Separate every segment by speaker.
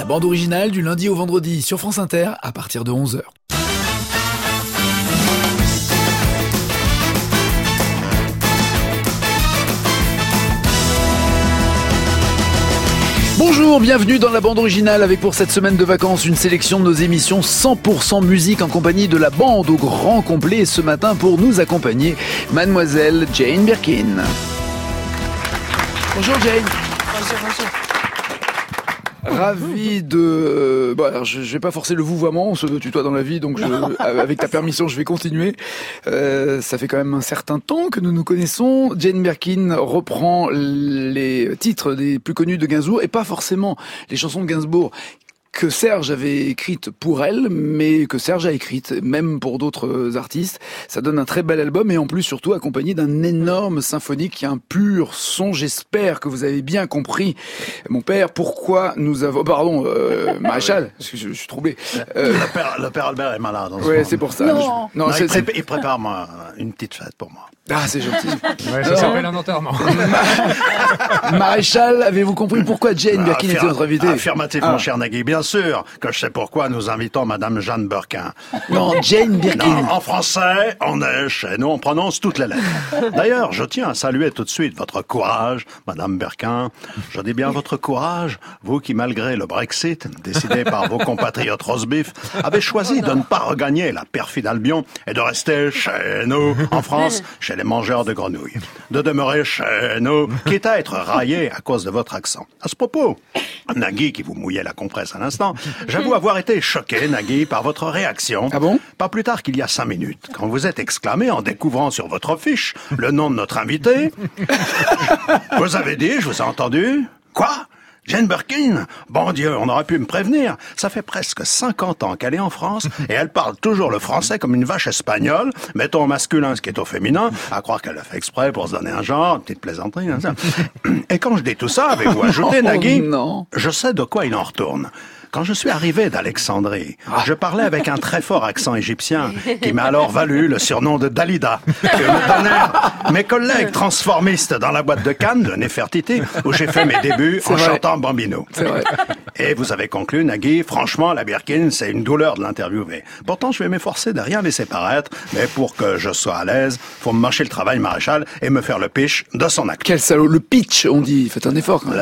Speaker 1: bande originale du lundi au vendredi sur France Inter à partir de 11h. Bonjour, bienvenue dans la bande originale avec pour cette semaine de vacances une sélection de nos émissions 100% musique en compagnie de la bande au grand complet. Et ce matin pour nous accompagner, mademoiselle Jane Birkin. Bonjour Jane.
Speaker 2: Bonjour.
Speaker 1: Ravi de... Bon, alors je vais pas forcer le vouvoiement, on se tutoie dans la vie, donc avec ta permission, je vais continuer. Ça fait quand même un certain temps que nous nous connaissons. Jane Birkin reprend les titres des plus connus de Gainsbourg, et pas forcément les chansons de Gainsbourg que Serge avait écrite pour elle, mais que Serge a écrite, même pour d'autres artistes. Ça donne un très bel album, et en plus, surtout, accompagné d'un énorme symphonique qui a un pur son. J'espère que vous avez bien compris, mon père, pourquoi nous avons... Pardon, Maréchal, parce que je suis troublé.
Speaker 3: Le père Albert est malade.
Speaker 1: Ouais, c'est pour ça.
Speaker 3: Non, il prépare une petite fête pour moi.
Speaker 1: Ah, c'est gentil.
Speaker 2: Ouais, ça s'appelle un enterrement.
Speaker 1: Maréchal, avez-vous compris pourquoi Jane Birkin était notre invitée?
Speaker 3: Affirmatif, mon cher Nagui. Bien sûr que je sais pourquoi nous invitons Madame Jeanne Birkin.
Speaker 1: Non, Jane Birkin.
Speaker 3: Non, en français, on est chez nous, on prononce toutes les lettres. D'ailleurs, je tiens à saluer tout de suite votre courage, Madame Birkin. Je dis bien votre courage, vous qui, malgré le Brexit, décidé par vos compatriotes rosbif, avez choisi de ne pas regagner la perfide Albion et de rester chez nous, en France, chez les mangeurs de grenouilles. De demeurer chez nous, quitte à être raillé à cause de votre accent. À ce propos, Nagui, qui vous mouillait la compresse à l'instant, j'avoue avoir été choqué, Nagui, par votre réaction.
Speaker 1: Ah bon?
Speaker 3: Pas plus tard qu'il y a 5 minutes, quand vous êtes exclamé en découvrant sur votre fiche le nom de notre invité. Vous avez dit, je vous ai entendu. Quoi? Jane Birkin? Bon Dieu, on aurait pu me prévenir. Ça fait presque 50 ans qu'elle est en France et elle parle toujours le français comme une vache espagnole. Mettons au masculin ce qui est au féminin, à croire qu'elle l'a fait exprès pour se donner un genre, une petite plaisanterie. Hein, ça. Et quand je dis tout ça, avez-vous ajouté, Nagui?
Speaker 1: Non.
Speaker 3: Je sais de quoi il en retourne. Quand je suis arrivé d'Alexandrie, je parlais avec un très fort accent égyptien qui m'a alors valu le surnom de Dalida, que me donnèrent mes collègues transformistes dans la boîte de Cannes de Nefertiti, où j'ai fait mes débuts en chantant Bambino.
Speaker 1: C'est vrai.
Speaker 3: Et vous avez conclu, Nagui, franchement, la Birkin, c'est une douleur de l'interviewer. Pourtant, je vais m'efforcer de rien laisser paraître, mais pour que je sois à l'aise, faut me marcher le travail, Maréchal, et me faire le pitch de son acte.
Speaker 1: Quel salaud, le pitch, on dit. Faites un effort quand même.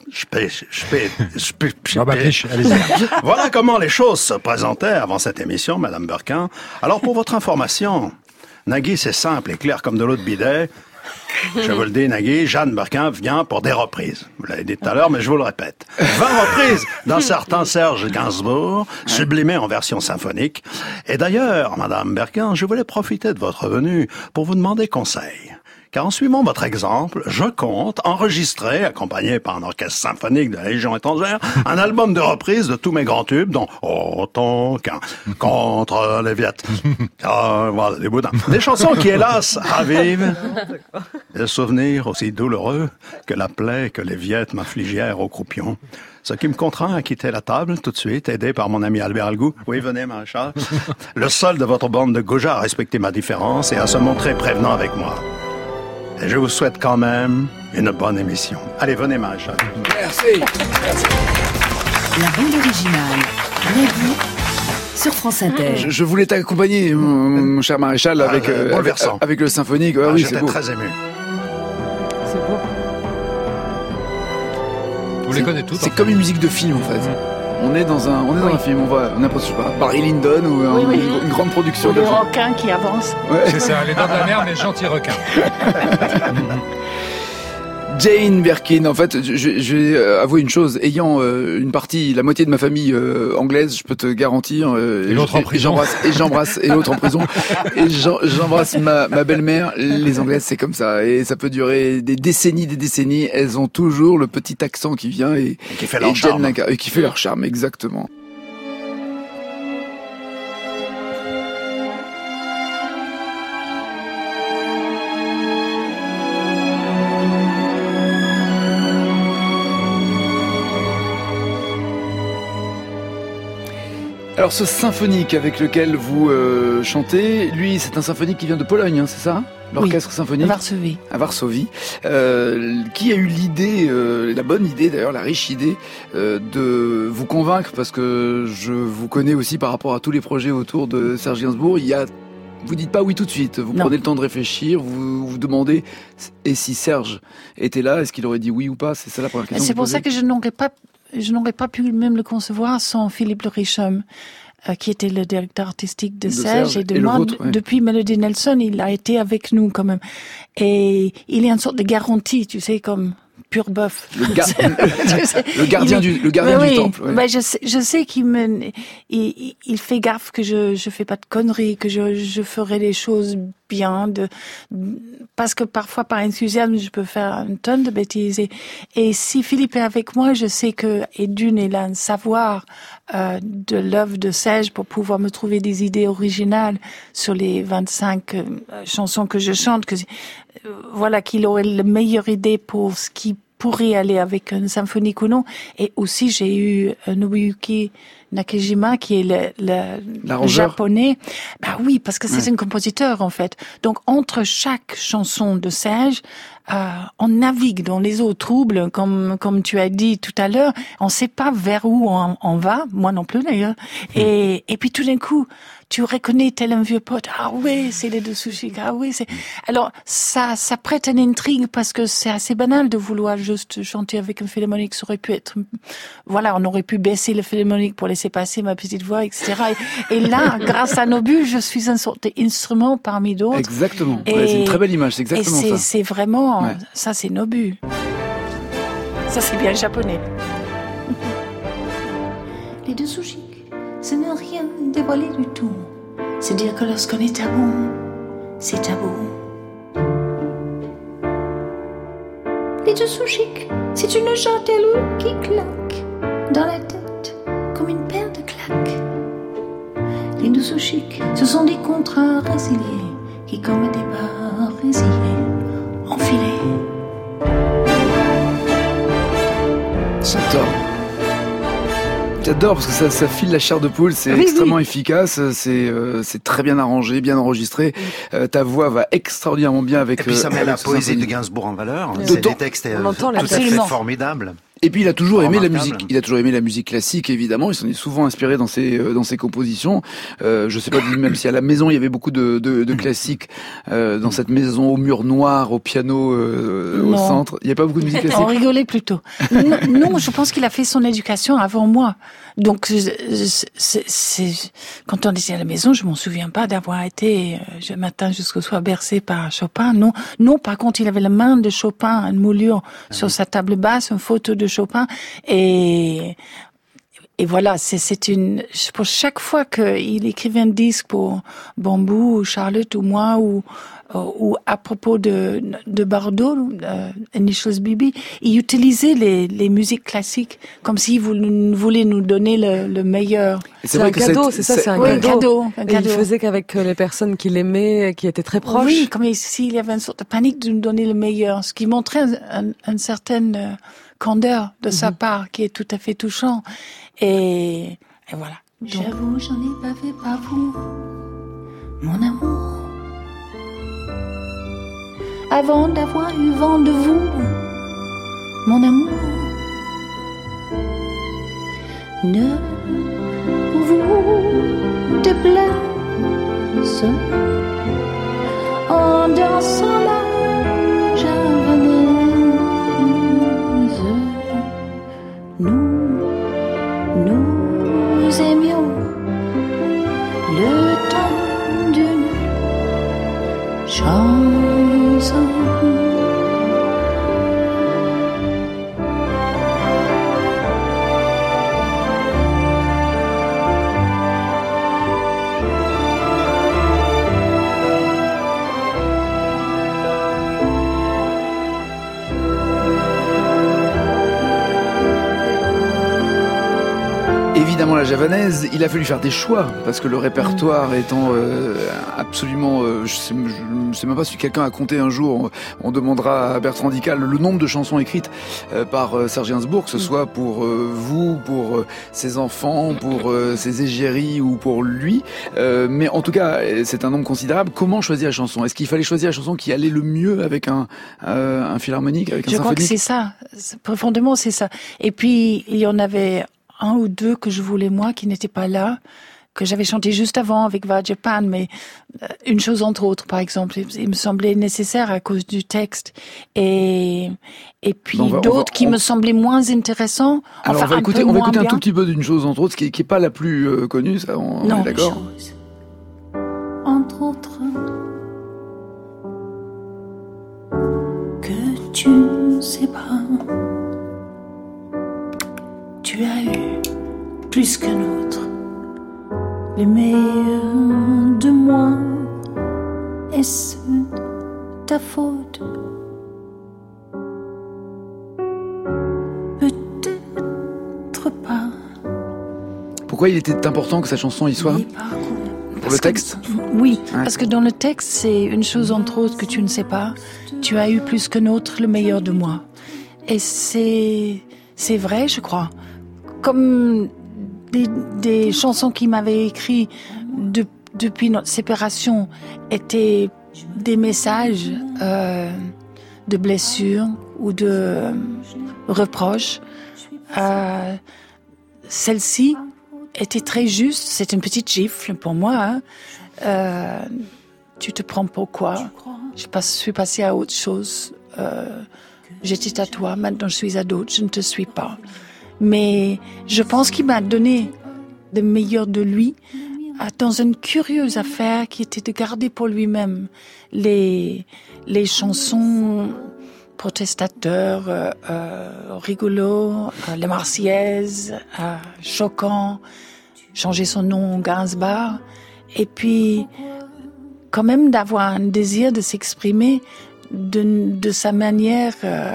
Speaker 2: Allez-y.
Speaker 3: Voilà comment les choses se présentaient avant cette émission, Madame Birkin. Alors, pour votre information, Nagui, c'est simple et clair comme de l'eau de bidet. Je vous le dis, Nagui, Jeanne Birkin vient pour des reprises. Vous l'avez dit tout à l'heure, mais je vous le répète. 20 reprises d'un certain Serge Gainsbourg, sublimé en version symphonique. Et d'ailleurs, Madame Birkin, je voulais profiter de votre venue pour vous demander conseil. Car en suivant votre exemple, je compte enregistrer, accompagné par un orchestre symphonique de la Légion étrangère, un album de reprises de tous mes grands tubes, dont Autant qu'un contre les Viettes. Voilà, des boudins. Des chansons qui, hélas, ravivent des souvenirs aussi douloureux que la plaie que les Viettes m'infligèrent au croupion. Ce qui me contraint à quitter la table tout de suite, aidé par mon ami Albert Algou. Oui, venez, Maréchal. Le seul de votre bande de goujats à respecter ma différence et à se montrer prévenant avec moi. Et je vous souhaite quand même une bonne émission. Allez, venez, Maréchal.
Speaker 1: Merci.
Speaker 4: La bande originale, Nagui, sur France Inter.
Speaker 1: Je voulais t'accompagner, mon cher Maréchal, avec le symphonique. Oui, c'est
Speaker 3: j'étais
Speaker 1: beau.
Speaker 3: très ému.
Speaker 2: C'est beau. Vous les connaissez toutes.
Speaker 1: C'est comme une musique de film, en fait. On est dans un film, on va n'importe quoi, Barry Lyndon ou une grande production.
Speaker 5: Le requin qui avance.
Speaker 1: Ouais.
Speaker 2: C'est ça, les dents de la mer, mais gentil requin.
Speaker 1: Jane Birkin, en fait, je vais avouer une chose. Ayant la moitié de ma famille anglaise, je peux te garantir.
Speaker 2: Et l'autre en prison.
Speaker 1: J'embrasse et l'autre en prison. Et j'embrasse ma belle-mère. Les Anglaises, c'est comme ça, et ça peut durer des décennies. Elles ont toujours le petit accent qui vient et
Speaker 3: qui fait leur charme.
Speaker 1: Et qui fait leur charme, exactement. Alors ce symphonique avec lequel vous chantez, lui c'est un symphonique qui vient de Pologne, hein, c'est ça ? l'orchestre symphonique
Speaker 4: Varsovie.
Speaker 1: à Varsovie. Qui a eu l'idée, la bonne idée d'ailleurs, la riche idée, de vous convaincre, parce que je vous connais aussi par rapport à tous les projets autour de Serge Gainsbourg, vous dites pas oui tout de suite, vous prenez le temps de réfléchir, vous vous demandez, et si Serge était là, est-ce qu'il aurait dit oui ou pas? C'est ça la première question.
Speaker 5: C'est pour ça que je n'aurais pas pu même le concevoir sans Philippe Le Richem, qui était le directeur artistique de Serge et de moi.
Speaker 1: Vôtre, ouais.
Speaker 5: Depuis Melody Nelson, il a été avec nous quand même. Et il est une sorte de garantie, tu sais, comme pur bœuf.
Speaker 1: Le gardien du temple. Ouais.
Speaker 5: Ben je sais il fait gaffe que je fais pas de conneries, que je ferai les choses bien, parce que parfois par enthousiasme je peux faire une tonne de bêtises. Et si Philippe est avec moi, je sais que Edune il a un savoir de l'œuvre de Serge pour pouvoir me trouver des idées originales sur les 25 chansons que je chante. Voilà, qu'il aurait la meilleure idée pour ce qui pourrait aller avec une symphonique ou non. Et aussi, j'ai eu Nobuyuki Nakajima, qui est le japonais. Bah oui, parce que c'est un compositeur, en fait. Donc, entre chaque chanson de Serge, on navigue dans les eaux troubles, comme tu as dit tout à l'heure. On sait pas vers où on va. Moi non plus, d'ailleurs. Et puis, tout d'un coup, tu reconnais tel un vieux pote. Ah oui, c'est les deux sushis. Ah oui, c'est... Alors, ça prête une intrigue parce que c'est assez banal de vouloir juste chanter avec un philharmonique. Ça aurait pu être, voilà, on aurait pu baisser le philharmonique pour laisser passer ma petite voix, etc. Et là, grâce à Nobu, je suis un sorte d'instrument parmi d'autres.
Speaker 1: Exactement. Ouais, c'est une très belle image. C'est exactement ça.
Speaker 5: C'est vraiment, ça c'est Nobu. Ça c'est bien japonais. Les deux sushis. Ce n'est rien dévoilé du tout. C'est dire que lorsqu'on est tabou, c'est tabou. Les deux chic, c'est une jartelle qui claque dans la tête comme une paire de claques. Les deux chic, ce sont des contrats résiliés qui, comme des barres résiliées, enfilés.
Speaker 1: J'adore parce que ça file la chair de poule, c'est extrêmement efficace, c'est très bien arrangé, bien enregistré. Ta voix va extraordinairement bien avec.
Speaker 3: Et puis ça met la poésie de Gainsbourg en valeur. C'est des textes tout à fait formidables.
Speaker 1: Et puis il a toujours aimé la musique. Il a toujours aimé la musique classique, évidemment. Il s'en est souvent inspiré dans ses compositions. Je sais pas même si à la maison il y avait beaucoup de classiques dans cette maison au mur noir, au piano au centre. Il y a pas beaucoup de musique classique.
Speaker 5: On rigolait plutôt. Non, je pense qu'il a fait son éducation avant moi. Donc quand on était à la maison, je m'en souviens pas d'avoir été le matin jusqu'au soir bercé par Chopin. Non. Par contre, il avait la main de Chopin, une moulure sur sa table basse, une photo de Chopin et voilà, c'est une, pour chaque fois qu'il écrivait un disque pour Bambou ou Charlotte ou moi ou à propos de Bardot, Initials BB, il utilisait les musiques classiques comme s'il voulait nous donner le meilleur.
Speaker 6: C'est un cadeau, c'est ça, c'est un cadeau. Et il faisait qu'avec les personnes qu'il aimait, qui étaient très proches.
Speaker 5: Oui, comme s'il y avait une sorte de panique de nous donner le meilleur, ce qui montrait une certaine candeur de sa part, qui est tout à fait touchant. Et voilà. J'avoue, j'en ai pas fait par vous, mon amour. Avant d'avoir eu vent de vous, mon amour. Ne vous déplaise en dansant la javanaise. Nous aimions le temps d'une chanson.
Speaker 1: évidemment la javanaise, il a fallu faire des choix, parce que le répertoire étant absolument... je sais même pas si quelqu'un a compté un jour, on demandera à Bertrand Dical le nombre de chansons écrites par Serge Gainsbourg, que ce soit pour vous, pour ses enfants, pour ses égéries ou pour lui. Mais en tout cas, c'est un nombre considérable. Comment choisir la chanson ? Est-ce qu'il fallait choisir la chanson qui allait le mieux avec un philharmonique, avec un symphonique ?
Speaker 5: Je crois que c'est ça. Profondément, c'est ça. Et puis, il y en avait un ou deux que je voulais moi, qui n'étaient pas là, que j'avais chanté juste avant avec Va Japan, mais une chose entre autres, par exemple, il me semblait nécessaire à cause du texte. Et puis d'autres qui me semblaient moins intéressants.
Speaker 1: Alors on va écouter un tout petit peu d'une chose entre autres, qui est pas la plus connue, ça, on est d'accord.
Speaker 7: Entre autres, que tu ne sais pas, tu as eu plus qu'un autre, les meilleurs de moi, est-ce ta faute? Peut-être pas.
Speaker 1: Pourquoi il était important que sa chanson y soit? Pour le texte?
Speaker 5: Oui, parce que dans le texte, c'est une chose entre autres que tu ne sais pas. Tu as eu plus qu'un autre le meilleur de moi. Et c'est vrai, je crois. Comme des chansons qu'il m'avait écrites depuis notre séparation étaient des messages de blessures ou de reproches. Celle-ci était très juste. C'est une petite gifle pour moi. Tu te prends pourquoi? Je suis passée à autre chose. J'étais à toi, maintenant je suis à d'autres, je ne te suis pas. Mais je pense qu'il m'a donné le meilleur de lui dans une curieuse affaire qui était de garder pour lui-même les chansons protestateurs, rigolos, les Marseillaises, choquants, changer son nom en Gainsbourg, et puis quand même d'avoir un désir de s'exprimer de sa manière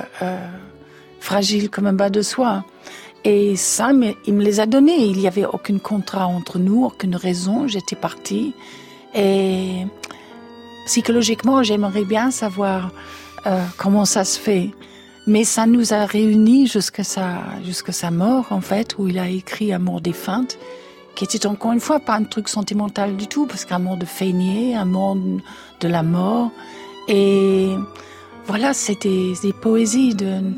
Speaker 5: fragile comme un bas de soie. Et ça, il me les a donnés. Il n'y avait aucun contrat entre nous, aucune raison. J'étais partie. Et psychologiquement, j'aimerais bien savoir comment ça se fait. Mais ça nous a réunis jusqu'à sa mort, en fait, où il a écrit Amour défunte, qui était encore une fois pas un truc sentimental du tout, parce qu'un mort de Fénier, un mort de la mort. Et voilà, c'était des poésies d'une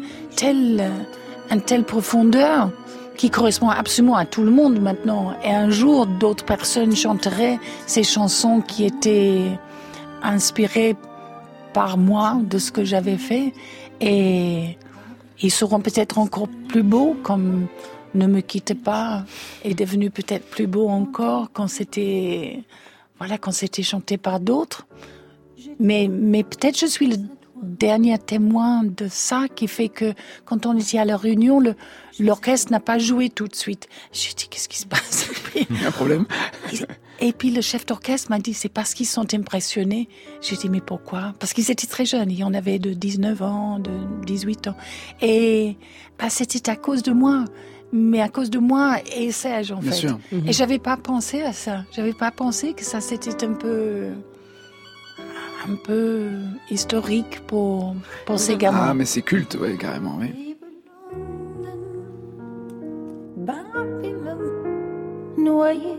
Speaker 5: telle profondeur qui correspond absolument à tout le monde maintenant. Et un jour, d'autres personnes chanteraient ces chansons qui étaient inspirées par moi, de ce que j'avais fait. Et ils seront peut-être encore plus beaux, comme Ne me quitte pas est devenu peut-être plus beau encore quand c'était chanté par d'autres. Mais peut-être je suis le dernier témoin de ça qui fait que quand on était à la réunion, l'orchestre n'a pas joué tout de suite. J'ai dit, qu'est-ce qui se passe?
Speaker 1: Il y a un problème.
Speaker 5: Et puis le chef d'orchestre m'a dit, c'est parce qu'ils sont impressionnés. J'ai dit, mais pourquoi? Parce qu'ils étaient très jeunes. Il y en avait de 19 ans, de 18 ans. Et c'était à cause de moi. Mais à cause de moi et Serge, en fait.
Speaker 1: Sûr.
Speaker 5: Et j'avais pas pensé à ça. J'avais pas pensé que ça c'était un peu historique pour ces gamins.
Speaker 1: Ah, mais c'est culte, ouais, carrément, oui.
Speaker 7: Babylone, noyé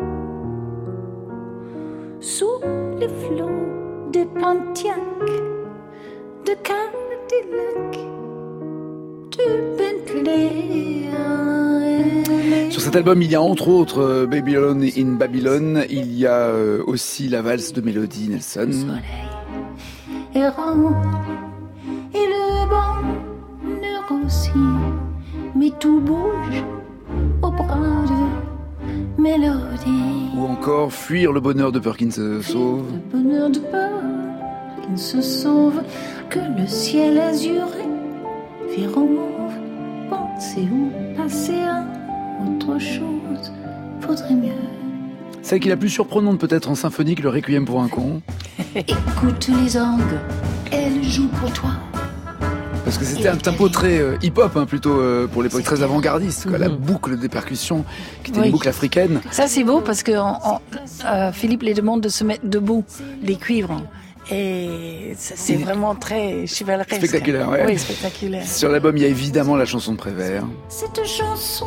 Speaker 7: sous les flots de Pontiac, de Cadillac, de Bentley.
Speaker 1: Sur cet album, il y a entre autres Babylon in Babylon, il y a aussi la valse de Melody Nelson.
Speaker 7: Soleil errant et le bonheur aussi, mais tout bouge au bras de Mélodie.
Speaker 1: Ou encore Fuir le bonheur de peur qui ne se sauve.
Speaker 7: Le bonheur de peur qui ne se sauve, que le ciel azuré vire en mauve. Penser ou passer à autre chose, faudrait mieux.
Speaker 1: Celle qui est la plus surprenante peut-être en symphonique, le Requiem pour un con.
Speaker 7: Écoute les orgues, elles jouent pour toi.
Speaker 1: Parce que c'était un tempo très hip-hop, hein, plutôt pour l'époque, très avant-gardiste. Quoi. La boucle des percussions, qui était une boucle africaine.
Speaker 5: Ça, c'est beau parce que Philippe les demande de se mettre debout, les cuivres. Et c'est vraiment très chevaleresque.
Speaker 1: Spectaculaire, ouais.
Speaker 5: Oui, spectaculaire.
Speaker 1: Sur l'album, il y a évidemment la chanson de Prévert.
Speaker 7: Cette chanson,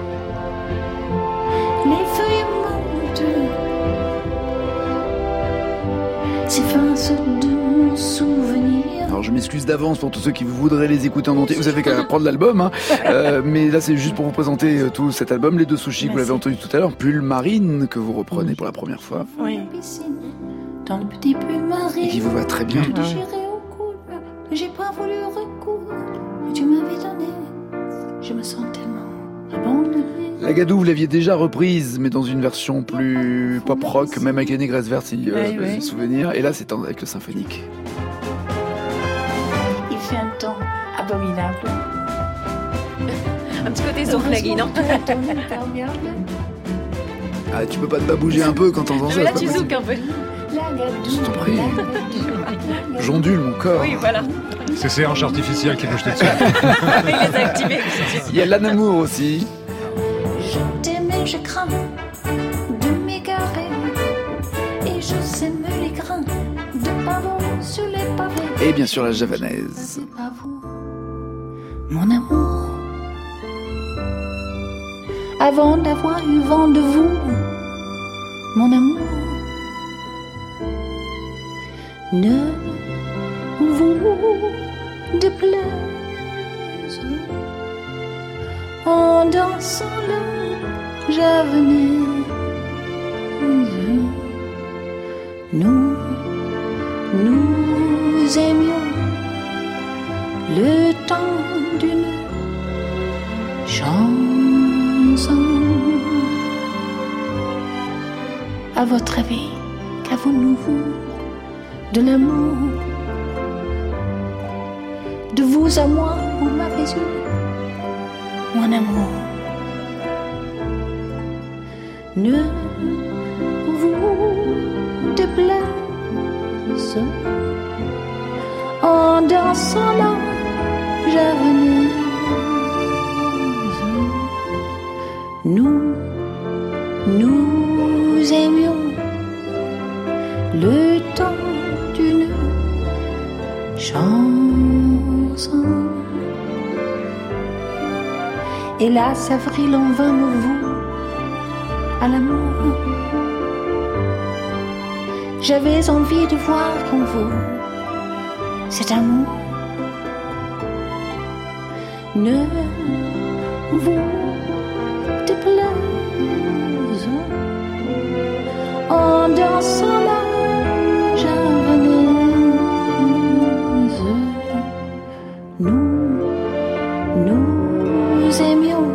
Speaker 7: les feuilles montent, s'effacent de mon souvenir.
Speaker 1: Alors je m'excuse d'avance pour tous ceux qui voudraient les écouter en entier. Vous avez qu'à prendre l'album, hein. Mais là c'est juste pour vous présenter tout cet album, les deux sushis que vous l'avez entendu tout à l'heure, Pull Marine que vous reprenez pour la première fois.
Speaker 5: Oui.
Speaker 7: Dans le petit pull marine.
Speaker 1: Et qui vous va très bien.
Speaker 7: Déchiré au cou, j'ai pas voulu recoudre. Mais tu m'avais donné, je me sens tellement abandonnée.
Speaker 1: La Gadou, vous l'aviez déjà reprise, mais dans une version plus pop-rock, même avec les négresses vertes, si je me souvenir. Et là, c'est avec le symphonique.
Speaker 5: Il fait un temps abominable.
Speaker 8: Un petit côté zouk, Nagui, non?
Speaker 1: Ah, tu peux pas te babouger un peu quand t'entends ça?
Speaker 8: Mais là, tu zouk un peu.
Speaker 1: Je t'en prie. J'ondule mon corps.
Speaker 8: Oui, voilà.
Speaker 2: C'est ces hanches artificielles qui bouge dessus.
Speaker 8: Il les a activées.
Speaker 1: Il y a l'Anamour aussi.
Speaker 7: Je t'aimais, je crains de m'égarer. Et je sème les grains de pavot sur les pavés.
Speaker 1: Et bien sûr la javanaise.
Speaker 7: C'est pas vous, mon amour. Avant d'avoir eu vent de vous, mon amour. Ne vous déplaise. En dansant la javanaise, nous aimions le temps d'une chanson. À votre avis, qu'avons-nous de l'amour? De vous à moi, vous m'avez eu, mon amour. Ne vous déplaise. En dansant la javanaise, nous aimions le temps d'une chanson. Hélas, avril en vain me voue à l'amour. J'avais envie de voir en vous cet amour. Ne vous déplaise. En dansant la javanaise, nous aimions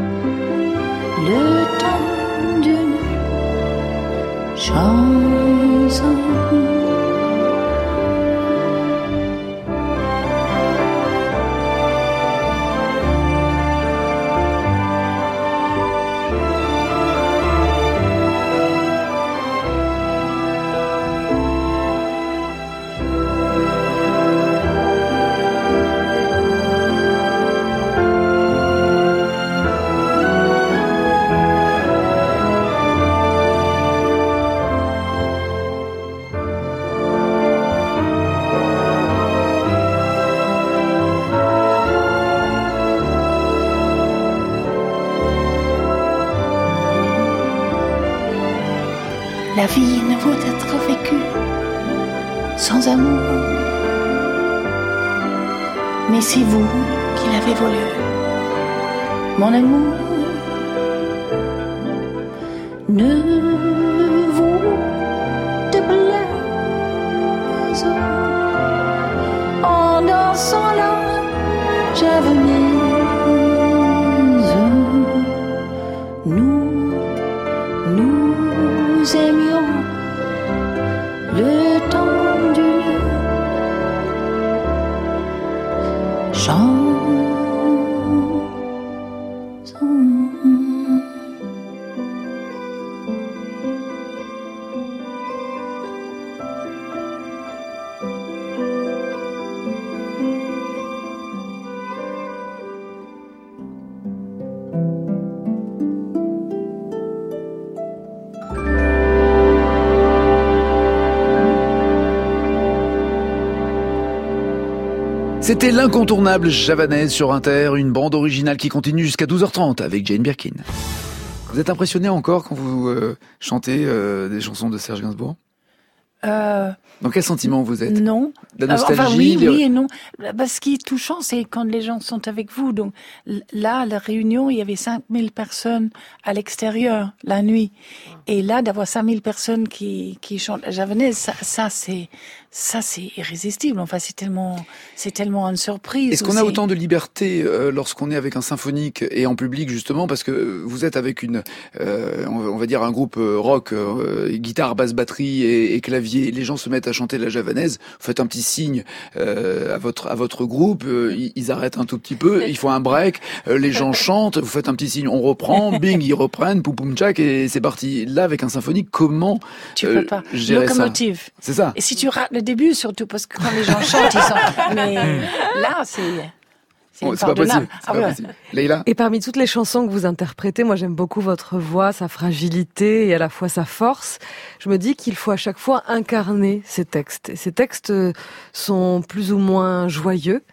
Speaker 7: le temps d'une chanson. La vie ne vaut être vécue sans amour. Mais c'est vous qui l'avez voulu, mon amour. Ne vous déplaise. En dansant la javanaise, nous aimions le temps d'une chanson.
Speaker 1: C'était l'incontournable javanaise sur Inter, une bande originale qui continue jusqu'à 12h30 avec Jane Birkin. Vous êtes impressionné encore quand vous chantez des chansons de Serge Gainsbourg ? Dans quel sentiment vous êtes ?
Speaker 5: Non.
Speaker 1: La nostalgie,
Speaker 5: oui et non. Ce qui est touchant, c'est quand les gens sont avec vous. Donc là, à la réunion, il y avait 5000 personnes à l'extérieur, la nuit. Et là, d'avoir 5000 personnes qui chantent la javanaise, ça c'est irrésistible. Enfin, c'est tellement une surprise.
Speaker 1: Est-ce qu'on a autant de liberté lorsqu'on est avec un symphonique et en public, justement, parce que vous êtes avec on va dire un groupe rock, guitare, basse, batterie et clavier. Les gens se mettent à chanter la javanaise. Vous faites un petit signe à votre groupe. Ils arrêtent un tout petit peu. Il faut un break. Les gens chantent. Vous faites un petit signe. On reprend. Bing, ils reprennent. Poum poum tchac et c'est parti. Là, avec un symphonique, comment
Speaker 5: tu peux pas
Speaker 1: gérer
Speaker 5: locomotive.
Speaker 1: Ça ? C'est ça.
Speaker 5: Et si tu rates le début, surtout parce que quand les gens chantent, ils sont. Mais là, c'est
Speaker 1: pas possible. C'est pas possible. Leïla ?
Speaker 6: Et parmi toutes les chansons que vous interprétez, moi j'aime beaucoup votre voix, sa fragilité et à la fois sa force. Je me dis qu'il faut à chaque fois incarner ces textes. Et ces textes sont plus ou moins joyeux.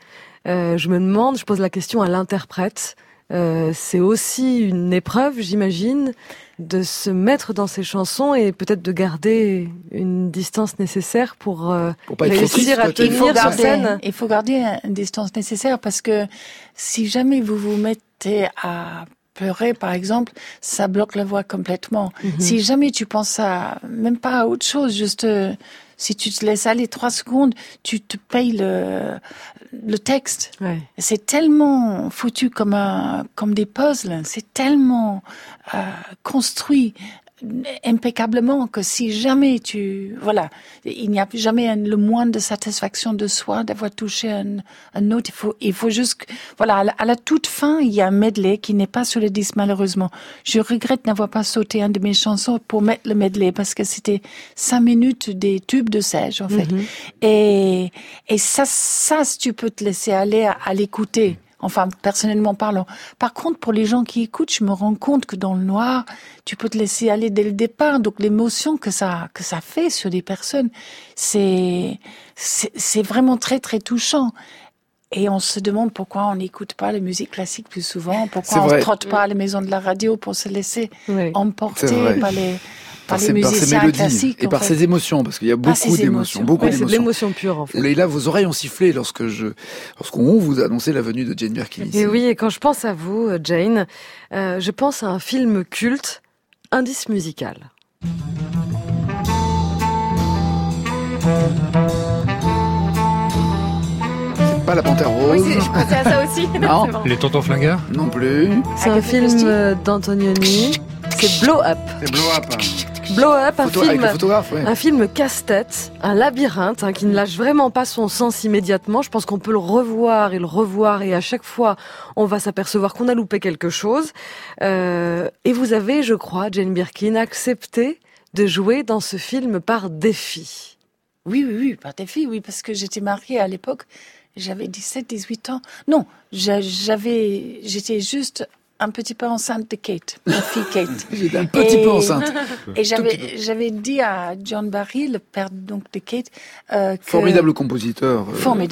Speaker 6: Je pose la question à l'interprète. C'est aussi une épreuve, j'imagine, de se mettre dans ces chansons et peut-être de garder une distance nécessaire pour réussir à tenir sur scène.
Speaker 5: Il faut garder une distance nécessaire parce que si jamais vous vous mettez à pleurer, par exemple, ça bloque la voix complètement. Mm-hmm. Si jamais tu penses même pas à autre chose, juste si tu te laisses aller 3 secondes, tu te payes le texte. Ouais. C'est tellement foutu comme des puzzles. C'est tellement construit impeccablement que si jamais il n'y a jamais le moindre de satisfaction de soi d'avoir touché un note. Il faut juste, à la toute fin, il y a un medley qui n'est pas sur le disque malheureusement. Je regrette n'avoir pas sauté un de mes chansons pour mettre le medley parce que c'était 5 minutes des tubes de Serge en fait. Mm-hmm. Et ça, si tu peux te laisser aller à l'écouter. Enfin, personnellement parlant. Par contre, pour les gens qui écoutent, je me rends compte que dans le noir, tu peux te laisser aller dès le départ. Donc, l'émotion que ça fait sur des personnes, c'est vraiment très, très touchant. Et on se demande pourquoi on n'écoute pas la musique classique plus souvent, pourquoi on ne trotte pas à la maison de la radio pour se laisser emporter par les musiciens classiques.
Speaker 1: Et par ces émotions, parce qu'il y a beaucoup d'émotions.
Speaker 6: C'est de l'émotion pure, en fait.
Speaker 1: Leïla, vos oreilles ont sifflé lorsqu'on vous a annoncé la venue de Jane Birkin ici.
Speaker 6: Et oui, et quand je pense à vous, Jane, je pense à un film culte, Indice musical.
Speaker 1: C'est pas La Panthère Rose.
Speaker 8: Oui, je pensais à ça aussi.
Speaker 1: Non.
Speaker 8: Bon.
Speaker 2: Les Tontons Flingueurs ?
Speaker 1: Non plus.
Speaker 6: C'est un film d'Antonioni. C'est Blow Up.
Speaker 3: C'est Blow Up.
Speaker 6: Blow Up,
Speaker 1: un
Speaker 6: film casse-tête, un labyrinthe qui ne lâche vraiment pas son sens immédiatement. Je pense qu'on peut le revoir et à chaque fois, on va s'apercevoir qu'on a loupé quelque chose. Et vous avez, je crois, Jane Birkin, accepté de jouer dans ce film par défi.
Speaker 5: Oui, par défi, oui, parce que j'étais mariée à l'époque. J'avais 17-18 ans. Non, j'étais juste un petit peu enceinte de Kate, ma fille Kate.
Speaker 1: J'étais un petit peu enceinte.
Speaker 5: Et j'avais dit à John Barry, le père donc de Kate,
Speaker 1: formidable compositeur,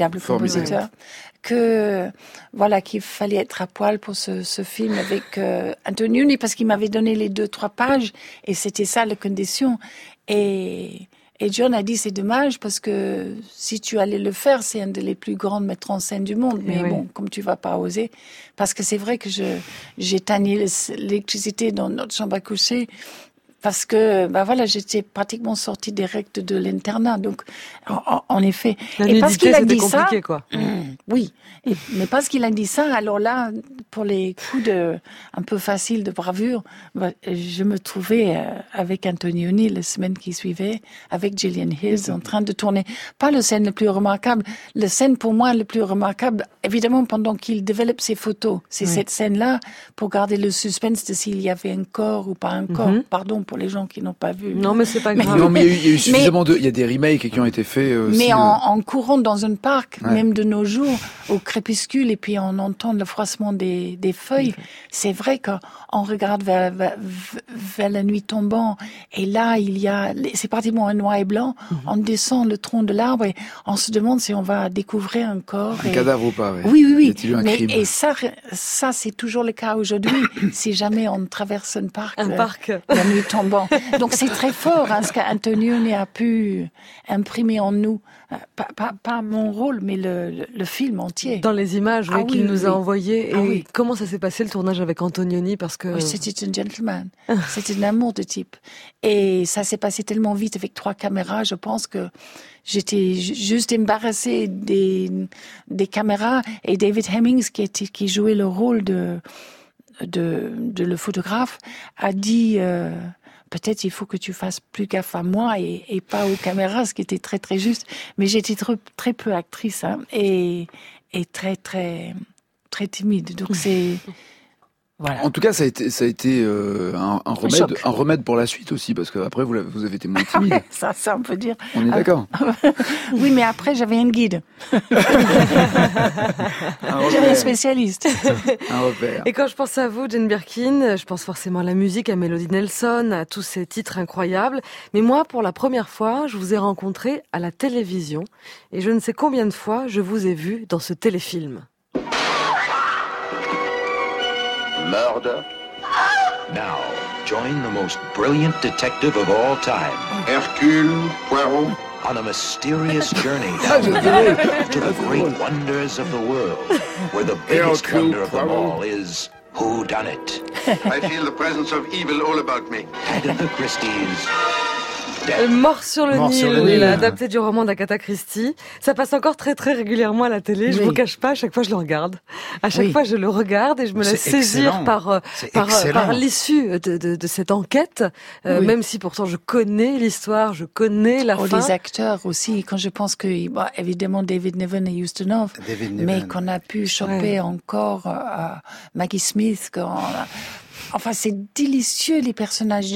Speaker 5: que qu'il fallait être à poil pour ce film avec Antonioni parce qu'il m'avait donné les 2-3 pages et c'était ça la condition. Et John a dit c'est dommage parce que si tu allais le faire, c'est un des plus grands metteurs en scène du monde. Mais bon, comme tu vas pas oser, parce que c'est vrai que j'éteignais l'électricité dans notre chambre à coucher parce que j'étais pratiquement sortie direct de l'internat. Donc en effet,
Speaker 6: la nudité, c'était compliqué, quoi.
Speaker 5: Oui, mais parce qu'il a dit ça, alors là, pour les coups un peu faciles de bravure, je me trouvais avec Antonioni la semaine qui suivait, avec Gillian Hills, en train de tourner. Pas la scène la plus remarquable. La scène pour moi la plus remarquable, évidemment, pendant qu'il développe ses photos. C'est cette scène-là, pour garder le suspense de s'il y avait un corps ou pas un corps. Pardon pour les gens qui n'ont pas vu.
Speaker 6: Non, mais c'est pas grave.
Speaker 1: Non, mais il y a eu suffisamment il y a des remakes qui ont été faits aussi.
Speaker 5: Mais en courant dans un parc,
Speaker 1: Ouais.
Speaker 5: même de nos jours, au crépuscule, et puis on entend le froissement des feuilles, c'est vrai qu'on regarde vers la nuit tombant, et là, c'est pratiquement un noir et blanc, on descend le tronc de l'arbre, et on se demande si on va découvrir un corps.
Speaker 1: Un cadavre ou pas, ouais.
Speaker 5: Oui.
Speaker 1: Y a-t-il eu un crime?
Speaker 5: Et ça, c'est toujours le cas aujourd'hui, si jamais on traverse un parc. La nuit tombant. Donc c'est très fort, ce qu'Antonioni a pu imprimer en nous. Pas mon rôle, mais le film entier.
Speaker 6: Dans les images qu'il nous a envoyées. Et comment ça s'est passé le tournage avec Antonioni? Parce que
Speaker 5: c'était un gentleman. C'était un amour de type. Et ça s'est passé tellement vite avec 3 caméras. Je pense que j'étais juste embarrassée des caméras. Et David Hemmings, qui jouait le rôle de le photographe, a dit peut-être il faut que tu fasses plus gaffe à moi et pas aux caméras, ce qui était très très juste. Mais j'étais très peu actrice et très très très timide. Donc c'est voilà.
Speaker 1: En tout cas, ça a été un remède pour la suite aussi, parce que après vous avez été moins timide.
Speaker 5: Ouais, ça on peut dire.
Speaker 1: On est d'accord.
Speaker 5: Oui, mais après j'avais un guide. J'avais un spécialiste.
Speaker 1: Un repère.
Speaker 6: Et quand je pense à vous, Jane Birkin, je pense forcément à la musique, à Melody Nelson, à tous ces titres incroyables. Mais moi, pour la première fois, je vous ai rencontré à la télévision. Et je ne sais combien de fois je vous ai vu dans ce téléfilm.
Speaker 9: Murder. Now, join the most brilliant detective of all time, Hercule Poirot, on a mysterious journey down to the great wonders of the world, where the biggest wonder of them all is whodunit.
Speaker 10: I feel the presence of evil all about me.
Speaker 9: Agatha Christie's
Speaker 6: Mort sur le Nil,
Speaker 1: Nil.
Speaker 6: adapté du roman d'Agatha Christie. Ça passe encore très très régulièrement à la télé. Je vous cache pas, à chaque fois je le regarde. À chaque fois je le regarde et je me laisse saisir par l'issue de cette enquête. Même si pourtant je connais l'histoire, je connais la fin.
Speaker 5: Les acteurs aussi, quand je pense que, évidemment, David Niven et Ustinov, mais qu'on a pu choper encore Maggie Smith. Enfin, c'est délicieux les personnages.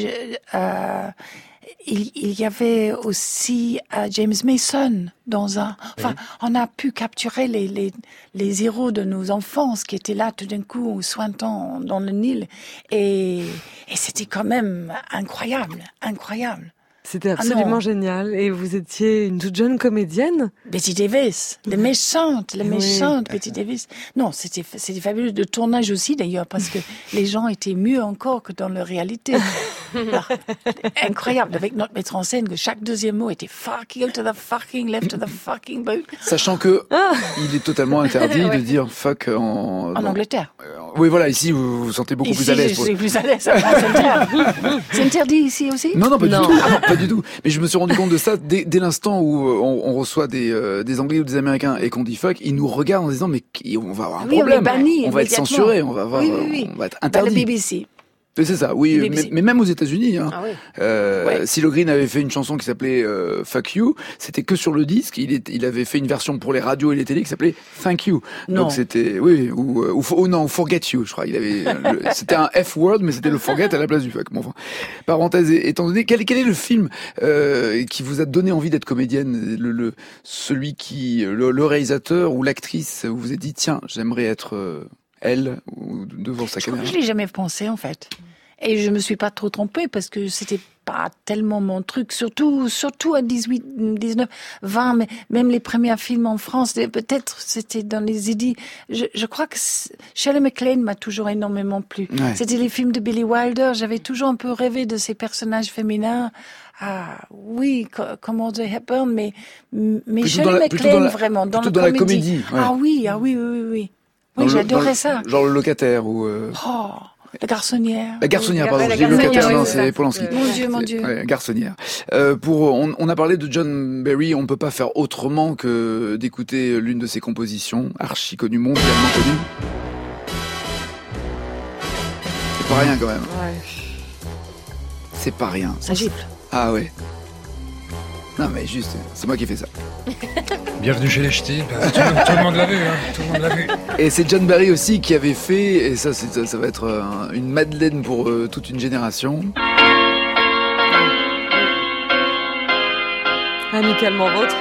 Speaker 5: Il y avait aussi James Mason dans un. Enfin, on a pu capturer les héros de nos enfances qui étaient là tout d'un coup, sointant dans le Nil, et c'était quand même incroyable.
Speaker 6: C'était absolument génial. Et vous étiez une toute jeune comédienne?
Speaker 5: Betty Davis, la méchante Betty Davis. Non, c'était fabuleux. De tournage aussi d'ailleurs, parce que les gens étaient mieux encore que dans la réalité. Incroyable, avec notre metteur en scène, que chaque deuxième mot était fuck you to the fucking left to the fucking boat.
Speaker 1: Sachant que il est totalement interdit de dire fuck en
Speaker 5: Angleterre.
Speaker 1: Oui, voilà, ici vous vous sentez beaucoup plus à l'aise.
Speaker 5: Je suis plus à l'aise. C'est interdit ici aussi?
Speaker 1: Non, pas du tout. Pas du tout. Mais je me suis rendu compte de ça dès l'instant où on reçoit des Anglais ou des Américains et qu'on dit fuck, ils nous regardent en disant mais on va avoir un problème.
Speaker 5: On est banni,
Speaker 1: on va être censuré, on va avoir, on va être interdit.
Speaker 5: La BBC.
Speaker 1: C'est ça, oui, mais même aux États-Unis. Hein. CeeLo Green avait fait une chanson qui s'appelait Fuck You. C'était que sur le disque. Il avait fait une version pour les radios et les télés qui s'appelait Thank You.
Speaker 5: Non.
Speaker 1: Donc c'était ou Forget You, je crois. Il avait c'était un F word, mais c'était le forget à la place du fuck. Bon, enfin, parenthèse étant donné, quel est le film qui vous a donné envie d'être comédienne, celui qui le réalisateur ou l'actrice vous vous êtes dit tiens, j'aimerais être elle ou devant sa caméra?
Speaker 5: Je l'ai jamais pensé en fait. Et je me suis pas trop trompée parce que c'était pas tellement mon truc, surtout à 18, 19, 20, mais même les premiers films en France, peut-être c'était dans les idées. Je crois que Shirley MacLaine m'a toujours énormément plu. Ouais. C'était les films de Billy Wilder, j'avais toujours un peu rêvé de ces personnages féminins. Ah oui, comme Audrey Hepburn, mais Shirley MacLaine vraiment dans la comédie.
Speaker 1: Ouais.
Speaker 5: Ah oui. Oui, j'adorais ça.
Speaker 1: Genre le locataire ou...
Speaker 5: La garçonnière.
Speaker 1: La garçonnière, pardon. Le locataire, non, c'est Polanski.
Speaker 5: Mon Dieu.
Speaker 1: Ouais, garçonnière. On a parlé de John Barry. On peut pas faire autrement que d'écouter l'une de ses compositions, archi connue, mondialement connue. C'est pas rien quand même.
Speaker 6: Ouais.
Speaker 1: C'est pas rien.
Speaker 5: Ça gifle.
Speaker 1: Ah ouais. Non mais juste, c'est moi qui ai fait ça.
Speaker 2: Bienvenue chez les ch'tis, tout le monde l'a vu, hein. Tout le monde l'a vu.
Speaker 1: Et c'est John Barry aussi qui avait fait, et ça va être une madeleine pour toute une génération.
Speaker 6: Amicalement vôtre.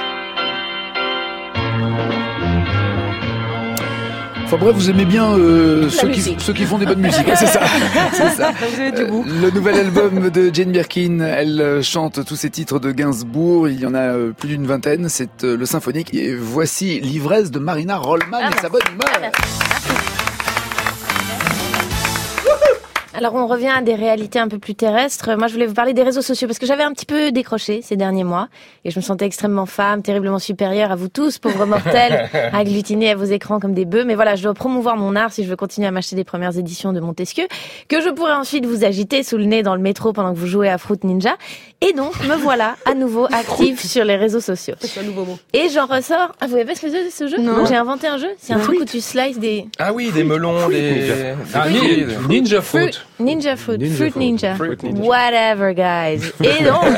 Speaker 1: Enfin bref, vous aimez bien ceux qui font des bonnes musiques. C'est ça. C'est ça.
Speaker 6: Vous avez du goût.
Speaker 1: Le nouvel album de Jane Birkin, elle chante tous ses titres de Gainsbourg. Il y en a plus d'une vingtaine. C'est le symphonique. Et voici l'ivresse de Marina Rollman et sa bonne humeur.
Speaker 8: Alors on revient à des réalités un peu plus terrestres. Moi je voulais vous parler des réseaux sociaux parce que j'avais un petit peu décroché ces derniers mois et je me sentais extrêmement femme, terriblement supérieure à vous tous, pauvres mortels, agglutinés à vos écrans comme des bœufs. Mais voilà, je dois promouvoir mon art si je veux continuer à m'acheter des premières éditions de Montesquieu, que je pourrais ensuite vous agiter sous le nez dans le métro pendant que vous jouez à Fruit Ninja. Et donc me voilà à nouveau active sur les réseaux sociaux.
Speaker 6: C'est un nouveau mot.
Speaker 8: Et j'en ressors. Ah, vous avez pas ce jeu? Non. J'ai inventé un jeu. C'est un truc où tu slices des...
Speaker 11: Ah oui, des melons, des... Ninja Fruit.
Speaker 8: Ninja Fruit. Fruit Ninja. Whatever, guys. Et donc,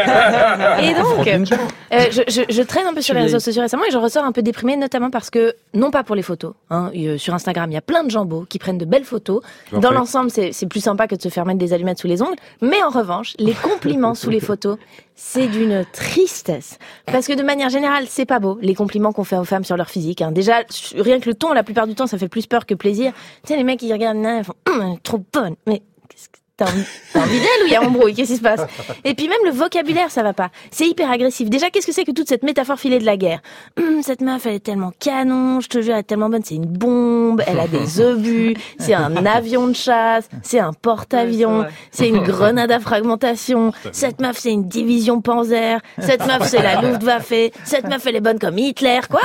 Speaker 8: je traîne un peu sur les réseaux sociaux récemment et je ressors un peu déprimée, notamment parce que, non pas pour les photos, hein, sur Instagram, il y a plein de jambos qui prennent de belles photos. Dans l'ensemble, c'est plus sympa que de se faire mettre des allumettes sous les ongles. Mais en revanche, les compliments sous les photos, c'est d'une tristesse. Parce que de manière générale, c'est pas beau, les compliments qu'on fait aux femmes sur leur physique. Hein. Déjà, rien que le ton, la plupart du temps, ça fait plus peur que plaisir. Tu sais, les mecs, ils regardent, ils font, trop bonne. Mais qu'est-ce que t'as envie d'elle ou il y a embrouille? Qu'est-ce qui se passe? Et puis même le vocabulaire, ça va pas. C'est hyper agressif. Déjà, qu'est-ce que c'est que toute cette métaphore filée de la guerre? Cette meuf, elle est tellement canon, je te jure, elle est tellement bonne, c'est une bombe, elle a des obus, c'est un avion de chasse, c'est un porte-avions, c'est une grenade à fragmentation, cette meuf, c'est une division Panzer, cette meuf, c'est la Luftwaffe, cette meuf, elle est bonne comme Hitler, quoi?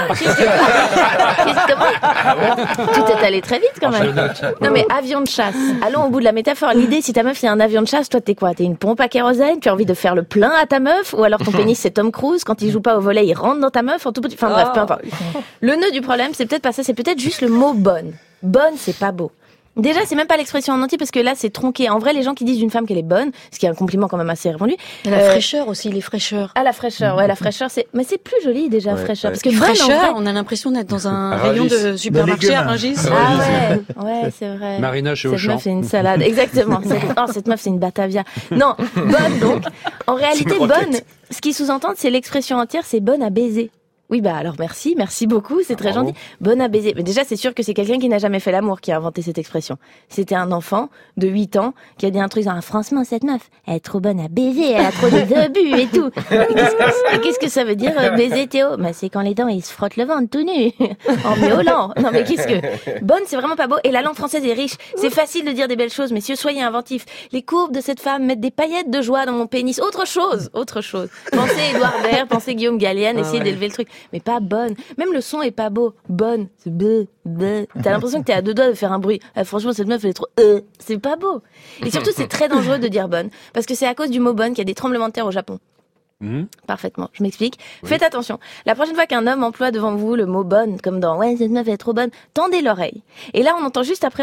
Speaker 8: Tu t'es allé très vite quand même. Non mais avion de chasse, allons au bout de la métaphore. L'idée, si ta meuf c'est un avion de chasse, toi t'es quoi? T'es une pompe à kérosène? Tu as envie de faire le plein à ta meuf? Ou alors ton pénis c'est Tom Cruise, quand il joue pas au volley il rentre dans ta meuf en tout petit... Enfin bref, peu importe. Le nœud du problème c'est peut-être pas ça, c'est peut-être juste le mot bonne. Bonne c'est pas beau. Déjà, c'est même pas l'expression en entier parce que là, c'est tronqué. En vrai, les gens qui disent d'une femme qu'elle est bonne, ce qui est un compliment quand même assez répandu.
Speaker 12: Et la fraîcheur aussi, les fraîcheurs.
Speaker 8: Ah, la fraîcheur, ouais, la fraîcheur, mais c'est plus joli déjà, fraîcheur. Parce que
Speaker 12: fraîcheur, on a l'impression d'être dans un rayon de supermarché à Rungis.
Speaker 8: Ah ouais, c'est vrai.
Speaker 11: Marina chez Auchan.
Speaker 8: Cette meuf, c'est une salade. Exactement. Cette meuf, c'est une Batavia. Non, bonne donc. En réalité, bonne, ce qui sous-entend, c'est l'expression entière, c'est bonne à baiser. Oui, bah alors merci beaucoup, c'est très gentil. Bonne à baiser. Mais déjà, c'est sûr que c'est quelqu'un qui n'a jamais fait l'amour qui a inventé cette expression. C'était un enfant de 8 ans qui a dit un truc genre, franchement, cette meuf, elle est trop bonne à baiser, elle a trop des obus et tout. Et qu'est-ce que ça veut dire, baiser, Théo? Bah, c'est quand les dents, ils se frottent le ventre tout nu, en miaulant. Non, mais qu'est-ce que... Bonne, c'est vraiment pas beau. Et la langue française est riche. C'est facile de dire des belles choses, messieurs, soyez inventifs. Les courbes de cette femme mettent des paillettes de joie dans mon pénis. Autre chose. Pensez Édouard Baird, pensez Guillaume Gallienne, essayez d'élever le truc. Mais pas bonne. Même le son est pas beau. Bonne. C'est bleu. T'as l'impression que t'es à deux doigts de faire un bruit. Franchement, cette meuf, elle est trop, c'est pas beau. Et surtout, c'est très dangereux de dire bonne. Parce que c'est à cause du mot bonne qu'il y a des tremblements de terre au Japon. Parfaitement. Je m'explique. Oui. Faites attention. La prochaine fois qu'un homme emploie devant vous le mot bonne, comme dans, ouais, cette meuf elle est trop bonne, tendez l'oreille. Et là, on entend juste après,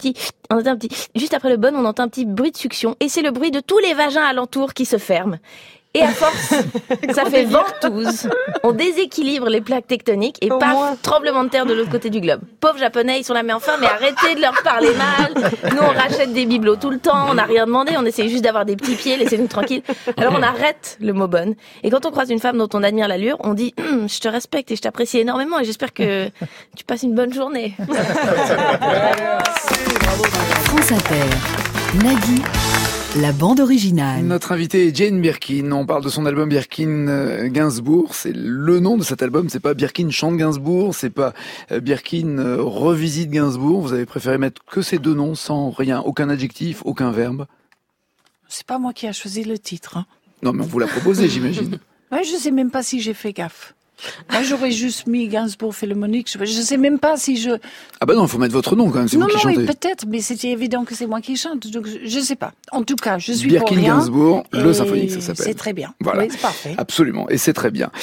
Speaker 8: juste après le bonne, on entend un petit bruit de succion. Et c'est le bruit de tous les vagins alentours qui se ferment. Et à force, ça fait ventouse. On déséquilibre les plaques tectoniques et paf, tremblement de terre de l'autre côté du globe. Pauvres Japonais, ils sont là, mais enfin, mais arrêtez de leur parler mal. Nous, on rachète des bibelots tout le temps, on n'a rien demandé, on essaie juste d'avoir des petits pieds, laissez-nous tranquilles. Alors on arrête le mot bonne. Et quand on croise une femme dont on admire l'allure, on dit, je te respecte et je t'apprécie énormément et j'espère que tu passes une bonne journée.
Speaker 4: France Inter. Nagui. La bande originale.
Speaker 1: Notre invitée est Jane Birkin. On parle de son album Birkin Gainsbourg. C'est le nom de cet album. C'est pas Birkin chante Gainsbourg. C'est pas Birkin revisite Gainsbourg. Vous avez préféré mettre que ces deux noms sans rien, aucun adjectif, aucun verbe.
Speaker 5: C'est pas moi qui a choisi le titre. Hein.
Speaker 1: Non, mais on vous l'a proposé, j'imagine.
Speaker 5: Ouais, je sais même pas si j'ai fait gaffe. Moi, j'aurais juste mis Gainsbourg Philharmonique. Je sais même pas si je...
Speaker 1: Ah bah non, il faut mettre votre nom quand même, c'est vous qui chantez.
Speaker 5: Non, peut-être, mais c'était évident que c'est moi qui chante. Donc, je sais pas. En tout cas, je suis
Speaker 1: Birkin
Speaker 5: pour rien.
Speaker 1: Gainsbourg, le symphonique, ça s'appelle.
Speaker 5: C'est très bien.
Speaker 1: Voilà.
Speaker 5: Oui, c'est parfait.
Speaker 1: Absolument, et c'est très bien.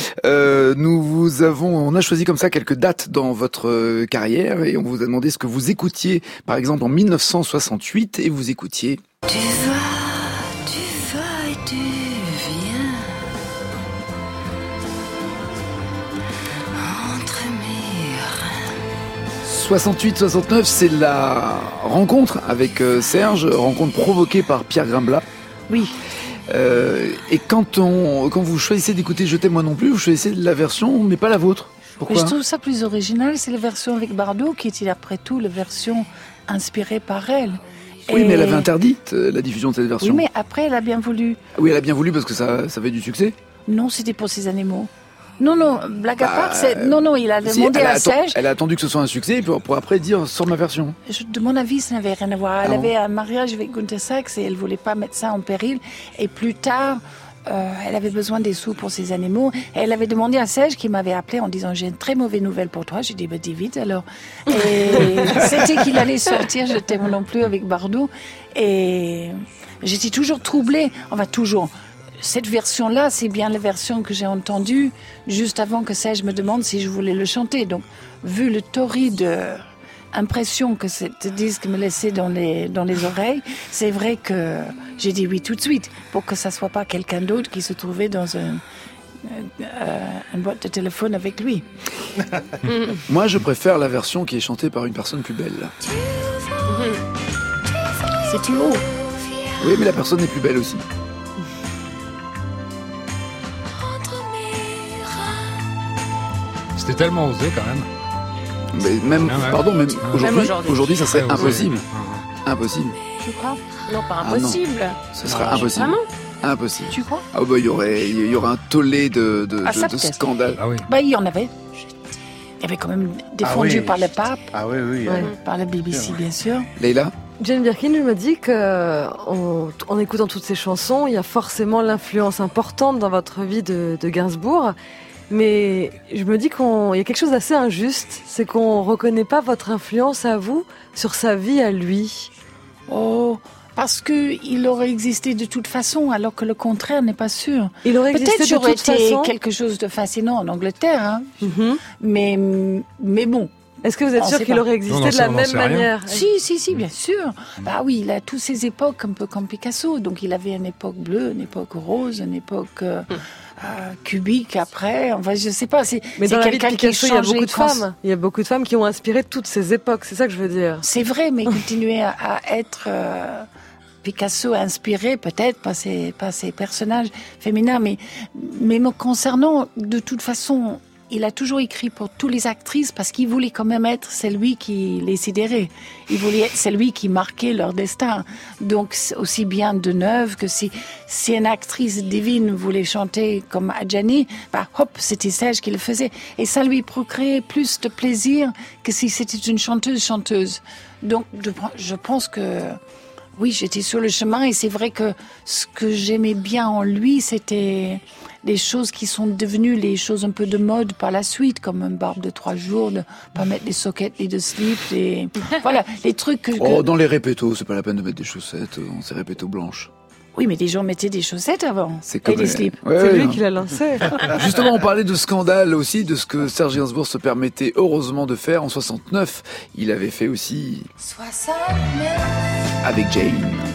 Speaker 1: On a choisi comme ça quelques dates dans votre carrière et on vous a demandé ce que vous écoutiez, par exemple en 1968, et vous écoutiez...
Speaker 7: Tu vas et tu viens.
Speaker 1: 68-69, c'est la rencontre avec Serge, rencontre provoquée par Pierre Grimblat.
Speaker 5: Oui.
Speaker 1: Et quand vous choisissez d'écouter Je t'aime moi non plus, vous choisissez la version, mais pas la vôtre. Pourquoi ?
Speaker 5: Je trouve ça plus original, c'est la version avec Bardot, qui était après tout la version inspirée par elle.
Speaker 1: Oui, mais elle avait interdit la diffusion de cette version.
Speaker 5: Oui, mais après, elle a bien voulu.
Speaker 1: Oui, elle a bien voulu parce que ça avait du succès.
Speaker 5: Non, c'était pour ses animaux. Non, blague à part, non, il a demandé à Serge.
Speaker 1: Elle a attendu que ce soit un succès pour après dire sur ma version.
Speaker 5: De mon avis, ça n'avait rien à voir. Elle avait un mariage avec Gunther Sachs et elle voulait pas mettre ça en péril. Et plus tard, elle avait besoin des sous pour ses animaux. Et elle avait demandé à Serge, qui m'avait appelé en disant j'ai une très mauvaise nouvelle pour toi. J'ai dit dis vite alors. Et c'était qu'il allait sortir Je t'aime non plus avec Bardot. Et j'étais toujours troublée. Enfin toujours. Cette version-là, c'est bien la version que j'ai entendue juste avant que Serge me demande si je voulais le chanter. Donc, vu le torride impression que ce disque me laissait dans les oreilles, c'est vrai que j'ai dit oui tout de suite, pour que ça soit pas quelqu'un d'autre qui se trouvait dans une boîte de téléphone avec lui.
Speaker 1: Moi, je préfère la version qui est chantée par une personne plus belle.
Speaker 5: C'est plus haut.
Speaker 1: Oui, mais la personne est plus belle aussi.
Speaker 2: C'était tellement osé quand même.
Speaker 1: Mais même aujourd'hui, ça serait impossible. Impossible.
Speaker 8: Tu crois ? Non, pas impossible.
Speaker 1: Ce serait impossible.
Speaker 8: Vraiment ?
Speaker 1: Impossible.
Speaker 5: Tu crois ?
Speaker 1: Ah bah il y aurait un tollé de scandales.
Speaker 2: Ah oui.
Speaker 5: Bah il y en avait. Il y avait quand même défendu par le pape.
Speaker 3: Ah oui.
Speaker 5: Par la BBC bien sûr.
Speaker 1: Leïla ?
Speaker 6: Jane Birkin, je me dis que en écoutant toutes ces chansons, il y a forcément l'influence importante dans votre vie de Gainsbourg. Mais je me dis qu'il y a quelque chose d'assez injuste, c'est qu'on reconnaît pas votre influence à vous sur sa vie à lui.
Speaker 5: Oh, parce qu'il aurait existé de toute façon, alors que le contraire n'est pas sûr.
Speaker 6: Il aurait existé
Speaker 5: Peut-être
Speaker 6: de
Speaker 5: j'aurais
Speaker 6: toute
Speaker 5: été
Speaker 6: façon.
Speaker 5: quelque chose de fascinant en Angleterre, hein. Mais bon.
Speaker 6: Est-ce que vous êtes sûr qu'il aurait existé de la même manière ?
Speaker 5: Si, bien sûr. Bah oui, il a toutes ses époques, un peu comme Picasso. Donc il avait une époque bleue, une époque rose, une époque cubique après. Enfin, je sais pas.
Speaker 6: Mais dans la vie de Picasso, il y a beaucoup de
Speaker 5: femmes.
Speaker 6: femmes. Il y a beaucoup de femmes qui ont inspiré toutes ces époques. C'est ça que je veux dire.
Speaker 5: C'est vrai, mais continuer à être Picasso inspiré peut-être par ses personnages féminins, mais me concernant, de toute façon, il a toujours écrit pour toutes les actrices parce qu'il voulait quand même être celui qui les sidérait. Il voulait être celui qui marquait leur destin. Donc, aussi bien Deneuve que si une actrice divine voulait chanter comme Adjani, c'était Serge qui le faisait. Et ça lui procurait plus de plaisir que si c'était une chanteuse. Donc, je pense que oui, j'étais sur le chemin et c'est vrai que ce que j'aimais bien en lui, c'était les choses qui sont devenues les choses un peu de mode par la suite, comme une barbe de 3 jours, de pas mettre des sockets et de slip, voilà, les trucs que...
Speaker 1: dans les répétos, c'est pas la peine de mettre des chaussettes, on s'est répétos blanches.
Speaker 5: Oui, mais des gens mettaient des chaussettes avant.
Speaker 1: Et
Speaker 5: des slips.
Speaker 6: C'est lui qui l'a lancé.
Speaker 1: Justement, on parlait de scandale aussi, de ce que Serge Gainsbourg se permettait heureusement de faire en 69. Il avait fait aussi
Speaker 7: 69
Speaker 1: avec Jane.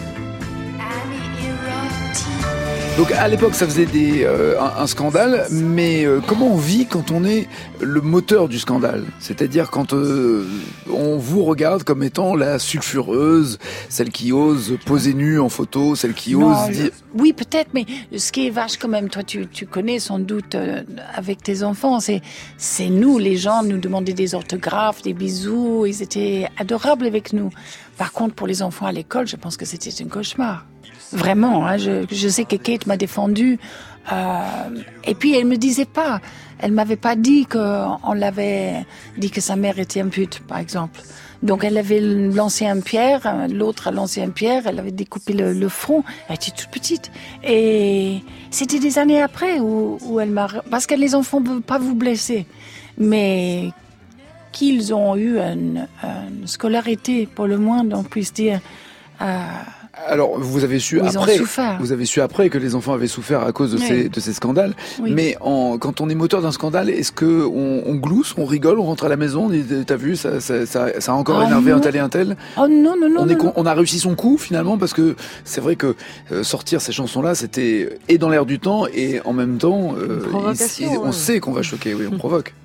Speaker 1: Donc à l'époque, ça faisait un scandale, mais comment on vit quand on est le moteur du scandale ? C'est-à-dire quand on vous regarde comme étant la sulfureuse, celle qui ose poser nue en photo, celle qui ose dire...
Speaker 5: Oui, peut-être, mais ce qui est vache quand même, toi tu connais sans doute avec tes enfants, c'est nous, les gens nous demandaient des orthographes, des bisous, ils étaient adorables avec nous. Par contre, pour les enfants à l'école, je pense que c'était un cauchemar. Vraiment, hein, je sais que Kate m'a défendue. Et puis, elle me disait pas. Elle m'avait pas dit qu'on l'avait dit que sa mère était une pute, par exemple. Donc, elle avait lancé un pierre, l'autre a lancé un pierre, elle avait découpé le front. Elle était toute petite. Et c'était des années après où elle m'a... Parce que les enfants ne peuvent pas vous blesser. Mais qu'ils ont eu une scolarité, pour le moins, on puisse dire...
Speaker 1: Alors, vous avez su après que les enfants avaient souffert à cause de ces scandales. Oui. Mais quand on est moteur d'un scandale, est-ce que on glousse, on rigole, on rentre à la maison, on dit, t'as vu, ça a encore énervé un tel et un tel.
Speaker 5: Oh non.
Speaker 1: On a réussi son coup finalement, parce que c'est vrai que sortir ces chansons-là, c'était et dans l'air du temps et en même temps, on sait qu'on va choquer. Oui, on provoque.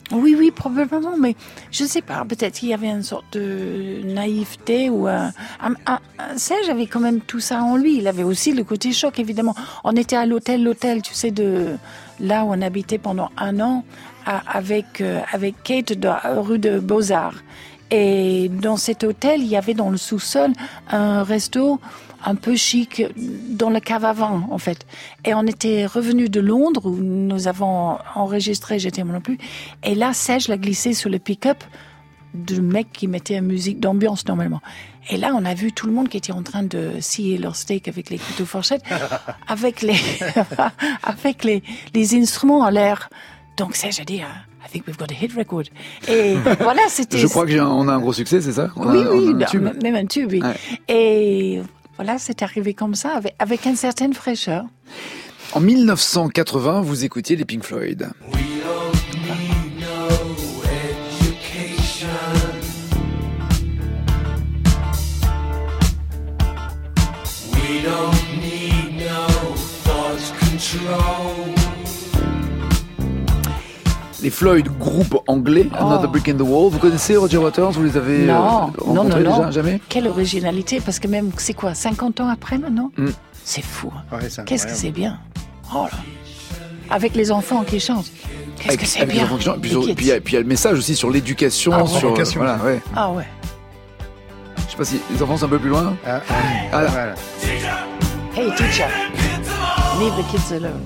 Speaker 5: Oui, probablement, mais je ne sais pas, peut-être qu'il y avait une sorte de naïveté ou Serge avait quand même tout ça en lui. Il avait aussi le côté choc, évidemment. On était à l'hôtel, tu sais, de là où on habitait pendant 1 an avec Kate rue de Beaux-Arts. Et dans cet hôtel, il y avait dans le sous-sol un resto un peu chic dans la cave à vin, en fait. Et on était revenus de Londres où nous avons enregistré J'étais moi non plus. Et là, Serge l'a glissé sur le pick-up du mec qui mettait la musique d'ambiance normalement. Et là, on a vu tout le monde qui était en train de scier leur steak avec les couteaux fourchettes, avec les instruments en l'air. Donc Serge a dit, I think we've got a hit record. Et voilà, c'était...
Speaker 1: Je crois qu'on a un gros succès, c'est ça?
Speaker 5: Oui, même un tube, oui. Ouais. Et voilà, c'est arrivé comme ça, avec une certaine fraîcheur.
Speaker 1: En 1980, vous écoutiez les Pink Floyd. Les Floyd, groupe anglais, Another Brick in the Wall. Vous connaissez Roger Waters? Vous les avez rencontrés déjà? Jamais?
Speaker 5: Quelle originalité, parce que même, c'est quoi, 50 ans après maintenant? C'est fou. Ouais, qu'est-ce que c'est bien. Oh là. Avec les enfants qui chantent. Qu'est-ce que c'est bien.
Speaker 1: Puis il y a le message aussi sur l'éducation. Sur l'éducation. Voilà, ouais.
Speaker 5: Ah ouais.
Speaker 1: Je sais pas si les enfants sont un peu plus loin. Là.
Speaker 5: Hey teacher, leave the kids alone.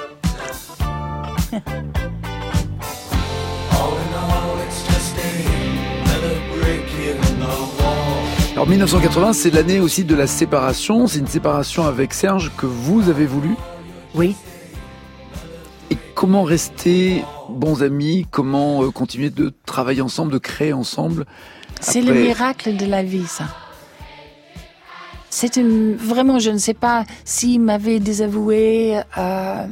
Speaker 1: Alors 1980, c'est l'année aussi de la séparation. C'est une séparation avec Serge que vous avez voulu.
Speaker 5: Oui.
Speaker 1: Et comment rester bons amis? Comment continuer de travailler ensemble, de créer ensemble?
Speaker 5: C'est le miracle de la vie, ça. Vraiment, je ne sais pas s'il m'avait désavoué, pas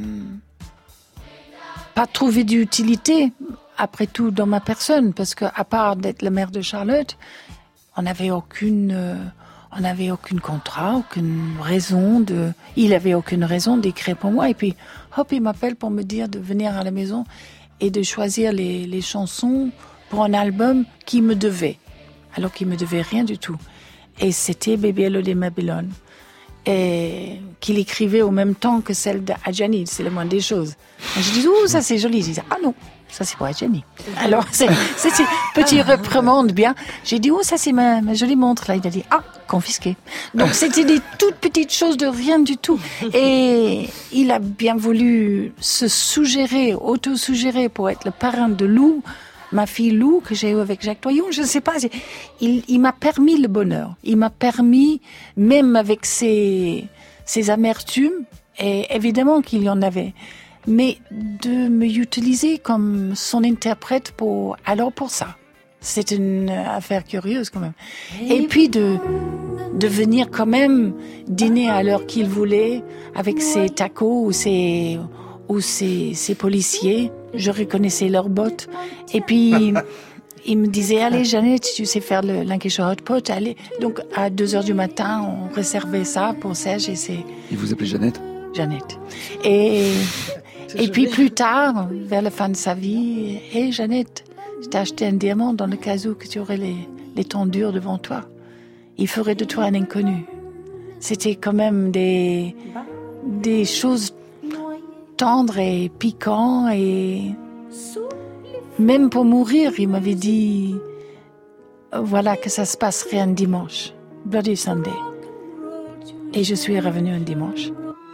Speaker 5: trouvé d'utilité, après tout, dans ma personne, parce que à part d'être la mère de Charlotte, on n'avait aucun contrat, aucune raison il avait aucune raison d'écrire pour moi. Et puis, hop, il m'appelle pour me dire de venir à la maison et de choisir les chansons pour un album qu'il me devait. Alors qu'il me devait rien du tout. Et c'était Baby Hello de Babylone. Et qu'il écrivait au même temps que celle d'Adjani, c'est le moins des choses. Et je dis, ça c'est joli. Je dis, non, ça c'est pour Adjani. Alors, c'est petit reprimande bien. J'ai dit, ça c'est ma jolie montre là. Il a dit, confisqué. Donc c'était des toutes petites choses de rien du tout. Et il a bien voulu se auto-suggérer pour être le parrain de Lou, ma fille Lou, que j'ai eue avec Jacques Toyon. Je ne sais pas, il m'a permis le bonheur. Il m'a permis, même avec ses amertumes, et évidemment qu'il y en avait, mais de me utiliser comme son interprète pour ça. C'est une affaire curieuse quand même. Et puis de venir quand même dîner à l'heure qu'il voulait avec ses tacos ou ses policiers. Je reconnaissais leurs bottes. Et puis il me disait, allez Jeannette, tu sais faire le Lancashire Hot Pot, allez. Donc à 2h du matin, on réservait ça pour Serge et c'est...
Speaker 1: Il vous appelait Jeannette?
Speaker 5: Jeannette. Et puis plus tard, vers la fin de sa vie, hey Jeannette, je t'ai acheté un diamant dans le cas où que tu aurais les temps durs devant toi. Il ferait de toi un inconnu. C'était quand même des choses tendres et piquantes. Et même pour mourir, il m'avait dit, voilà que ça se passerait un dimanche, Bloody Sunday. Et je suis revenue un dimanche.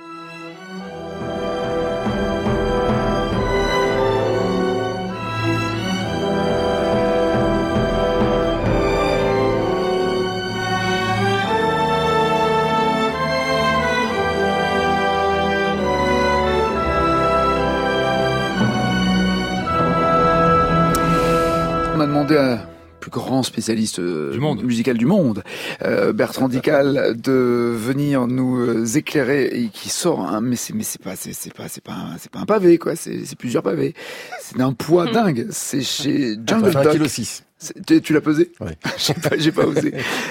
Speaker 1: On a demandé à plus grand spécialiste musical du monde, Bertrand Dical, de venir nous éclairer et qui sort mais c'est pas un pavé quoi, c'est plusieurs pavés. C'est d'un poids dingue. C'est chez Jungle Duck.
Speaker 13: 1,6 kg.
Speaker 1: Tu l'as pesé?
Speaker 13: Oui.
Speaker 1: J'ai pas osé.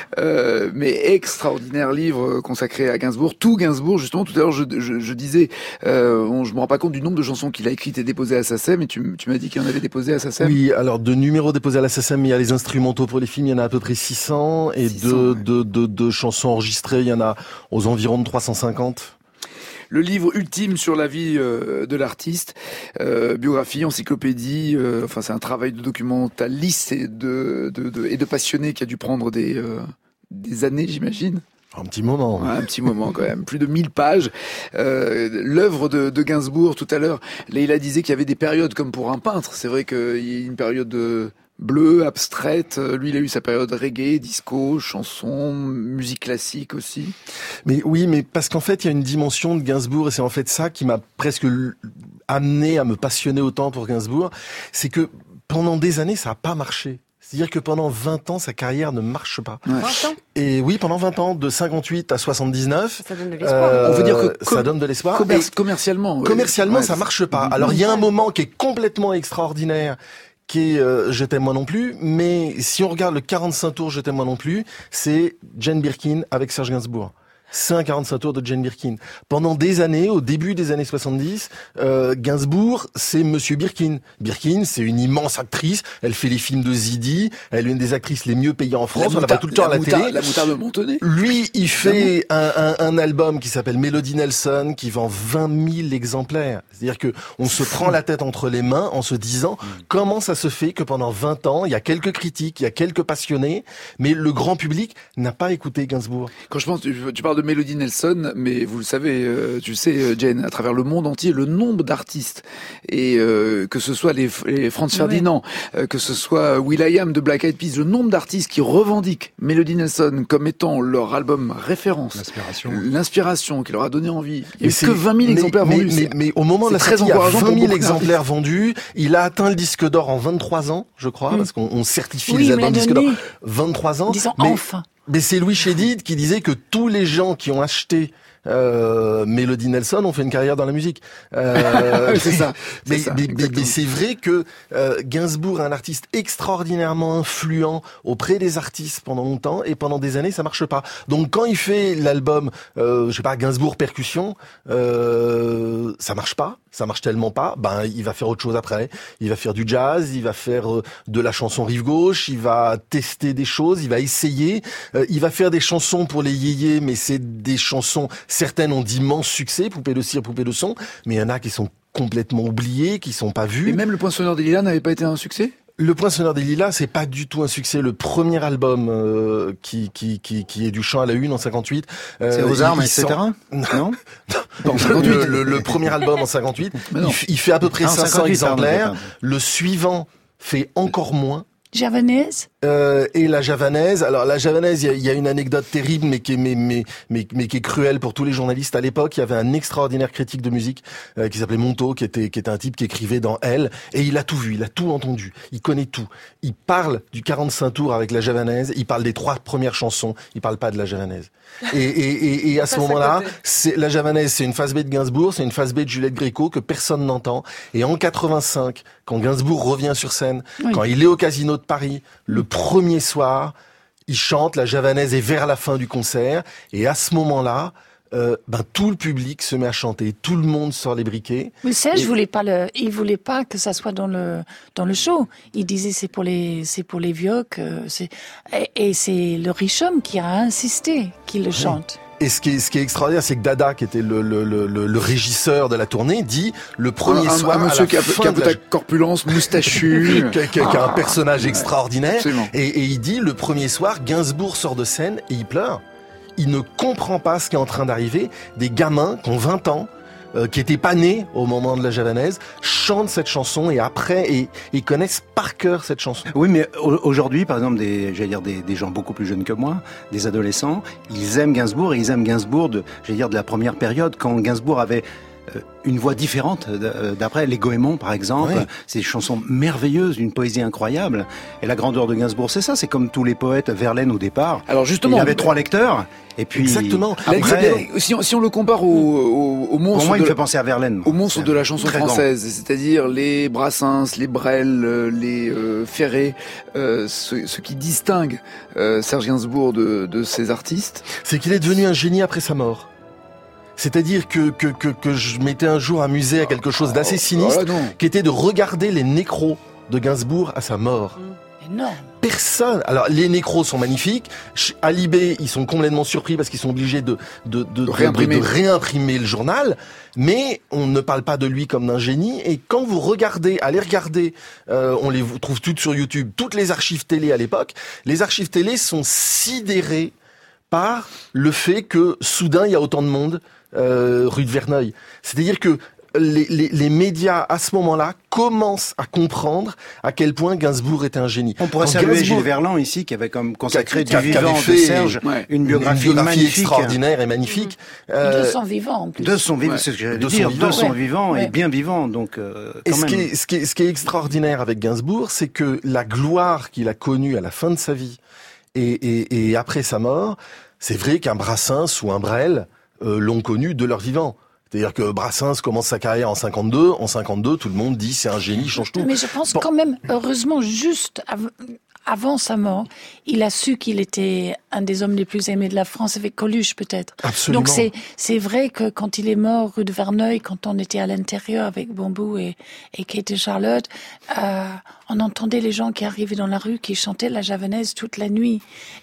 Speaker 1: Mais extraordinaire livre consacré à Gainsbourg. Tout Gainsbourg, justement. Tout à l'heure, je disais, je me rends pas compte du nombre de chansons qu'il a écrites et déposées à SACEM, et tu m'as dit qu'il en avait déposé à SACEM.
Speaker 13: Oui, alors de numéros déposés à la SACEM, il y a les instrumentaux pour les films, il y en a à peu près 600, et 600, de chansons enregistrées, il y en a aux environs de 350.
Speaker 1: Le livre ultime sur la vie de l'artiste, biographie, encyclopédie, enfin c'est un travail de documentaliste et de passionné qui a dû prendre des années, j'imagine.
Speaker 13: Un petit moment.
Speaker 1: Ouais, un petit moment quand même. Plus de 1000 pages. L'œuvre de Gainsbourg, tout à l'heure, Leïla disait qu'il y avait des périodes comme pour un peintre. C'est vrai qu'il y a une période bleue, abstraite. Lui, il a eu sa période reggae, disco, chanson, musique classique aussi.
Speaker 13: Mais oui, mais parce qu'en fait, il y a une dimension de Gainsbourg, et c'est en fait ça qui m'a presque amené à me passionner autant pour Gainsbourg. C'est que pendant des années, ça n'a pas marché. C'est-à-dire que pendant 20 ans, sa carrière ne marche pas.
Speaker 12: Ouais. 20 ans ?
Speaker 13: Et oui, pendant 20 ans, de 58 à 79.
Speaker 12: Ça donne de l'espoir.
Speaker 1: On veut dire que
Speaker 13: ça donne de l'espoir.
Speaker 1: Commercialement.
Speaker 13: Commercialement, ça marche pas. Alors, il y a un moment qui est complètement extraordinaire, qui est Je t'aime moi non plus, mais si on regarde le 45 tours Je t'aime moi non plus, c'est Jane Birkin avec Serge Gainsbourg. C'est un 45 tours de Jane Birkin. Pendant des années, au début des années 70, Gainsbourg, c'est Monsieur Birkin. Birkin, c'est une immense actrice. Elle fait les films de Zidi. Elle est une des actrices les mieux payées en France. On la voit tout le temps à la télé.
Speaker 1: La moutarde de Montenay.
Speaker 13: Lui, il fait un album qui s'appelle Melody Nelson, qui vend 20 000 exemplaires. C'est-à-dire que on se prend la tête entre les mains en se disant comment ça se fait que pendant 20 ans, il y a quelques critiques, il y a quelques passionnés, mais le grand public n'a pas écouté Gainsbourg.
Speaker 1: Quand je pense, tu parles de Melody Nelson, mais vous le savez, tu sais, Jane, à travers le monde entier, le nombre d'artistes, et que ce soit les Franz Ferdinand, que ce soit will.i.am de Black Eyed Peas, le nombre d'artistes qui revendiquent Melody Nelson comme étant leur album référence, l'inspiration qui leur a donné envie. Il n'y a eu que 20 000 exemplaires vendus.
Speaker 13: Mais au moment de la sortie, il y a 20 000 exemplaires vendus. Il a atteint le disque d'or en 23 ans, je crois, parce qu'on certifie les albums disque d'or. 23 ans.
Speaker 5: Disons enfin.
Speaker 13: Mais c'est Louis Chédid qui disait que tous les gens qui ont acheté Melody Nelson ont fait une carrière dans la musique.
Speaker 1: C'est ça.
Speaker 13: Mais c'est vrai que Gainsbourg est un artiste extraordinairement influent auprès des artistes pendant longtemps, et pendant des années ça marche pas. Donc quand il fait l'album, je sais pas, Gainsbourg Percussion, ça marche pas. Ça marche tellement pas, il va faire autre chose après. Il va faire du jazz, il va faire de la chanson rive gauche, il va tester des choses, il va essayer. Il va faire des chansons pour les yéyés, mais c'est des chansons, certaines ont d'immenses succès, Poupée de cire, Poupée de son, mais il y en a qui sont complètement oubliées, qui sont pas vues.
Speaker 1: Et même Le Poinçonneur des Lilas n'avait pas été un succès ?
Speaker 13: Le Poinçonneur des Lilas, c'est pas du tout un succès. Le premier album qui est du chant à la une en 58.
Speaker 3: C'est aux armes, etc. Non.
Speaker 13: Le premier album en 58, il fait à peu près 500 exemplaires. Le suivant fait encore moins.
Speaker 5: Javanaise.
Speaker 13: Et la Javanaise. Alors la Javanaise, il y a une anecdote terrible, mais qui est cruelle pour tous les journalistes. À l'époque, il y avait un extraordinaire critique de musique qui s'appelait Montaut, qui était un type qui écrivait dans Elle, et il a tout vu, il a tout entendu, il connaît tout. Il parle du 45 tours avec la Javanaise, il parle des 3 premières chansons, il parle pas de la Javanaise. Et à ce moment-là, la Javanaise, c'est une face B de Gainsbourg, c'est une face B de Juliette Gréco que personne n'entend. Et en 85, quand Gainsbourg revient sur scène, quand il est au Casino de Paris, le premier soir, il chante, la Javanaise est vers la fin du concert, et à ce moment-là, tout le public se met à chanter, tout le monde sort les briquets.
Speaker 5: Mais Serge il voulait pas que ça soit dans le show. Il disait c'est pour les vieux et c'est le riche homme qui a insisté qu'il le chante.
Speaker 13: Et ce qui est extraordinaire, c'est que Dada, qui était le régisseur de la tournée, dit le premier soir,
Speaker 1: un monsieur qui a la corpulence, moustachu,
Speaker 13: qui a un personnage extraordinaire, et il dit le premier soir, Gainsbourg sort de scène et il pleure. Il ne comprend pas ce qui est en train d'arriver. Des gamins qui ont 20 ans, qui étaient pas nés au moment de la Javanaise, chantent cette chanson, et après, ils connaissent par cœur cette chanson.
Speaker 3: Oui, mais aujourd'hui, par exemple, des gens beaucoup plus jeunes que moi, des adolescents, ils aiment Gainsbourg, et ils aiment Gainsbourg de la première période, quand Gainsbourg avait
Speaker 14: une voix différente. D'après les Goémons, par exemple, c'est des chansons merveilleuses, une poésie incroyable. Et la grandeur de Gainsbourg, c'est ça. C'est comme tous les poètes, Verlaine au départ.
Speaker 1: Alors justement,
Speaker 14: il avait 3 lecteurs. Et puis
Speaker 13: exactement.
Speaker 1: Après, si on le compare au monstre,
Speaker 14: pour moi, il me fait penser à Verlaine.
Speaker 1: Au monstre de la chanson française, c'est-à-dire les Brassens, les Brel, les Ferré, ce qui distingue Serge Gainsbourg de ces artistes,
Speaker 13: c'est qu'il est devenu un génie après sa mort. C'est-à-dire que je m'étais un jour amusé à quelque chose d'assez sinistre, qui était de regarder les nécros de Gainsbourg à sa mort.
Speaker 5: Énorme.
Speaker 13: Personne. Alors les nécros sont magnifiques. À Libé, ils sont complètement surpris parce qu'ils sont obligés de réimprimer le journal. Mais on ne parle pas de lui comme d'un génie. Et quand vous allez regarder, on les trouve toutes sur YouTube, toutes les archives télé à l'époque. Les archives télé sont sidérées par le fait que soudain il y a autant de monde rue de Verneuil. C'est-à-dire que les médias à ce moment-là commencent à comprendre à quel point Gainsbourg était un génie.
Speaker 14: On pourrait saluer Gilles Verland ici, qui avait comme consacré du vivant de Serge une biographie magnifique,
Speaker 13: extraordinaire et magnifique.
Speaker 5: De son vivant en plus.
Speaker 14: De son vivant, c'est ce que j'allais dire. De son vivant et bien vivant. Donc,
Speaker 13: et ce qui est extraordinaire avec Gainsbourg, c'est que la gloire qu'il a connue à la fin de sa vie et après sa mort, c'est vrai qu'un Brassens ou un Brel l'ont connu de leur vivant. C'est-à-dire que Brassens commence sa carrière en 52. En 52, tout le monde dit c'est un génie, il change tout.
Speaker 5: Mais je pense quand même, heureusement, juste avant sa mort, il a su qu'il était un des hommes les plus aimés de la France, avec Coluche peut-être.
Speaker 13: Absolument.
Speaker 5: Donc c'est vrai que quand il est mort rue de Verneuil, quand on était à l'intérieur avec Bambou et Kate et Charlotte, on entendait les gens qui arrivaient dans la rue, qui chantaient la javanaise toute la nuit.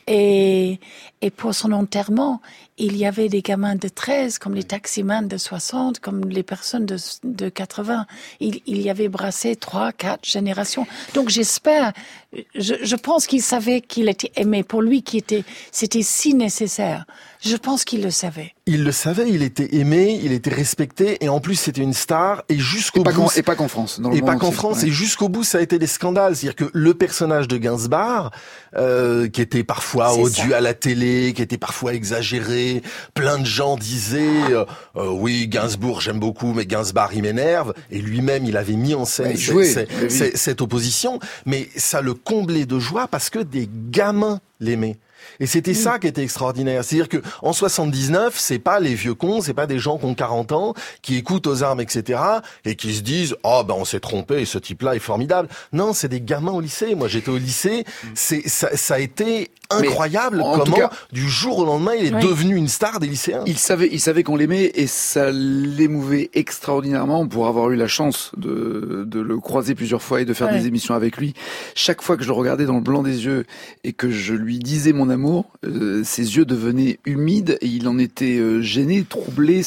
Speaker 5: Et pour son enterrement, il y avait des gamins de 13, comme les taximans de 60, comme les personnes de 80. Il y avait brassé 3, 4 générations. Donc j'espère, je pense qu'il savait qu'il était aimé. Pour lui, c'était si nécessaire. Je pense qu'il le savait.
Speaker 13: Il le savait, il était aimé, il était respecté, et en plus c'était une star, et jusqu'au bout...
Speaker 1: Et pas qu'en France.
Speaker 13: Et jusqu'au bout, ça a été des scandales. C'est-à-dire que le personnage de Gainsbourg, qui était parfois odieux à la télé, qui était parfois exagéré, plein de gens disaient oui, Gainsbourg, j'aime beaucoup, mais Gainsbourg, il m'énerve. Et lui-même, il avait mis en scène cette opposition, mais ça le comblait de joie parce que des gamins l'aimaient. Et c'était ça qui était extraordinaire. C'est-à-dire que en 79, c'est pas les vieux cons, c'est pas des gens qui ont 40 ans, qui écoutent aux armes, etc., et qui se disent « Oh, ben on s'est trompé, ce type-là est formidable ». Non, c'est des gamins au lycée. Moi, j'étais au lycée. Ça a été incroyable comment, du jour au lendemain, il est devenu une star des lycéens.
Speaker 1: Il savait qu'on l'aimait, et ça l'émouvait extraordinairement pour avoir eu la chance de le croiser plusieurs fois et de faire des émissions avec lui. Chaque fois que je le regardais dans le blanc des yeux et que je lui disais mon amour, ses yeux devenaient humides et il en était gêné, troublé.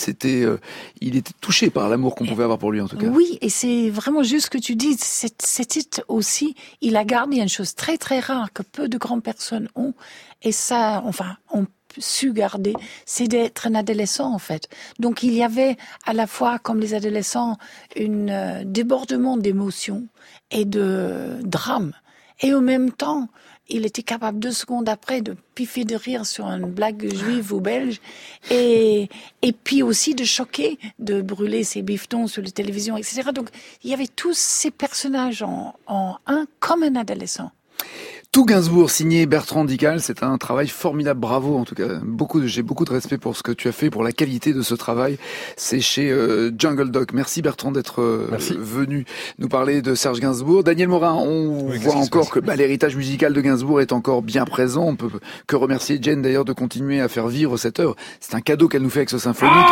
Speaker 1: Il était touché par l'amour qu'on pouvait avoir pour lui, en tout cas.
Speaker 5: Oui, et c'est vraiment juste ce que tu dis. C'était aussi, il a gardé une chose très très rare que peu de grandes personnes ont, et ça, on su garder, c'est d'être un adolescent en fait. Donc il y avait à la fois, comme les adolescents, un débordement d'émotions et de drame, et en même temps il était capable 2 secondes après de piffer de rire sur une blague juive ou belge, et puis aussi de choquer, de brûler ses bifetons sur la télévision, etc. Donc il y avait tous ces personnages en un, comme un adolescent.
Speaker 1: Tout Gainsbourg, signé Bertrand Dical, c'est un travail formidable, bravo en tout cas. J'ai beaucoup de respect pour ce que tu as fait, pour la qualité de ce travail. C'est chez Jungle Doc. Merci Bertrand d'être venu nous parler de Serge Gainsbourg. Daniel Morin, on voit encore que l'héritage musical de Gainsbourg est encore bien présent. On peut que remercier Jen d'ailleurs de continuer à faire vivre cette œuvre. C'est un cadeau qu'elle nous fait avec ce symphonique.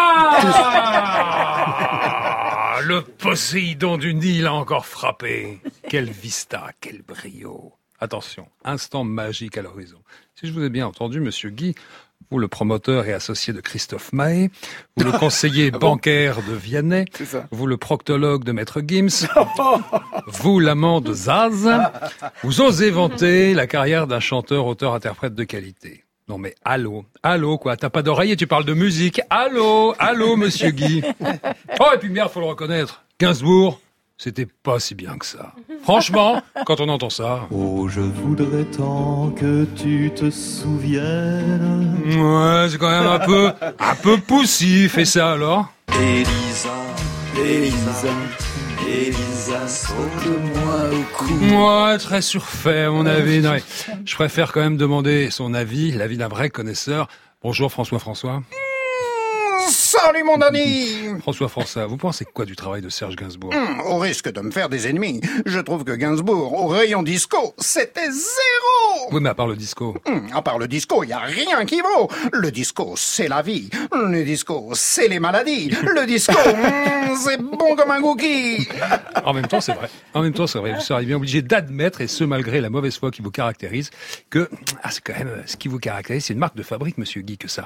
Speaker 2: Le Poséidon du Nil a encore frappé. Quelle vista, quel brio. Attention, instant magique à l'horizon. Si je vous ai bien entendu, monsieur Guy, vous le promoteur et associé de Christophe Mahé, vous le conseiller bancaire de Vianney, vous le proctologue de Maître Gims, vous l'amant de Zaz, vous osez vanter la carrière d'un chanteur, auteur, interprète de qualité. Non mais allô quoi, t'as pas d'oreille et tu parles de musique, allô monsieur Guy. Oh et puis merde, faut le reconnaître, Gainsbourg, c'était pas si bien que ça. Franchement, quand on entend ça...
Speaker 15: Oh, je voudrais tant que tu te souviennes...
Speaker 2: Ouais, c'est quand même un peu poussif, et ça alors ?
Speaker 1: Elisa, saute-moi au cou.
Speaker 2: Moi, très surfait, à mon avis. Non, je préfère quand même demander son avis, l'avis d'un vrai connaisseur. Bonjour François.
Speaker 16: Salut mon Denis.
Speaker 2: François, vous pensez quoi du travail de Serge Gainsbourg?
Speaker 16: Au risque de me faire des ennemis, je trouve que Gainsbourg, au rayon disco, c'était zéro.
Speaker 2: Oui, mais à part le disco.
Speaker 16: À part le disco, il n'y a rien qui vaut. Le disco, c'est la vie. Le disco, c'est les maladies. Le disco, c'est bon comme un cookie.
Speaker 2: En même temps, c'est vrai. Vous serez bien obligé d'admettre, et ce malgré la mauvaise foi qui vous caractérise, que c'est quand même ce qui vous caractérise, c'est une marque de fabrique, monsieur Guy, que ça.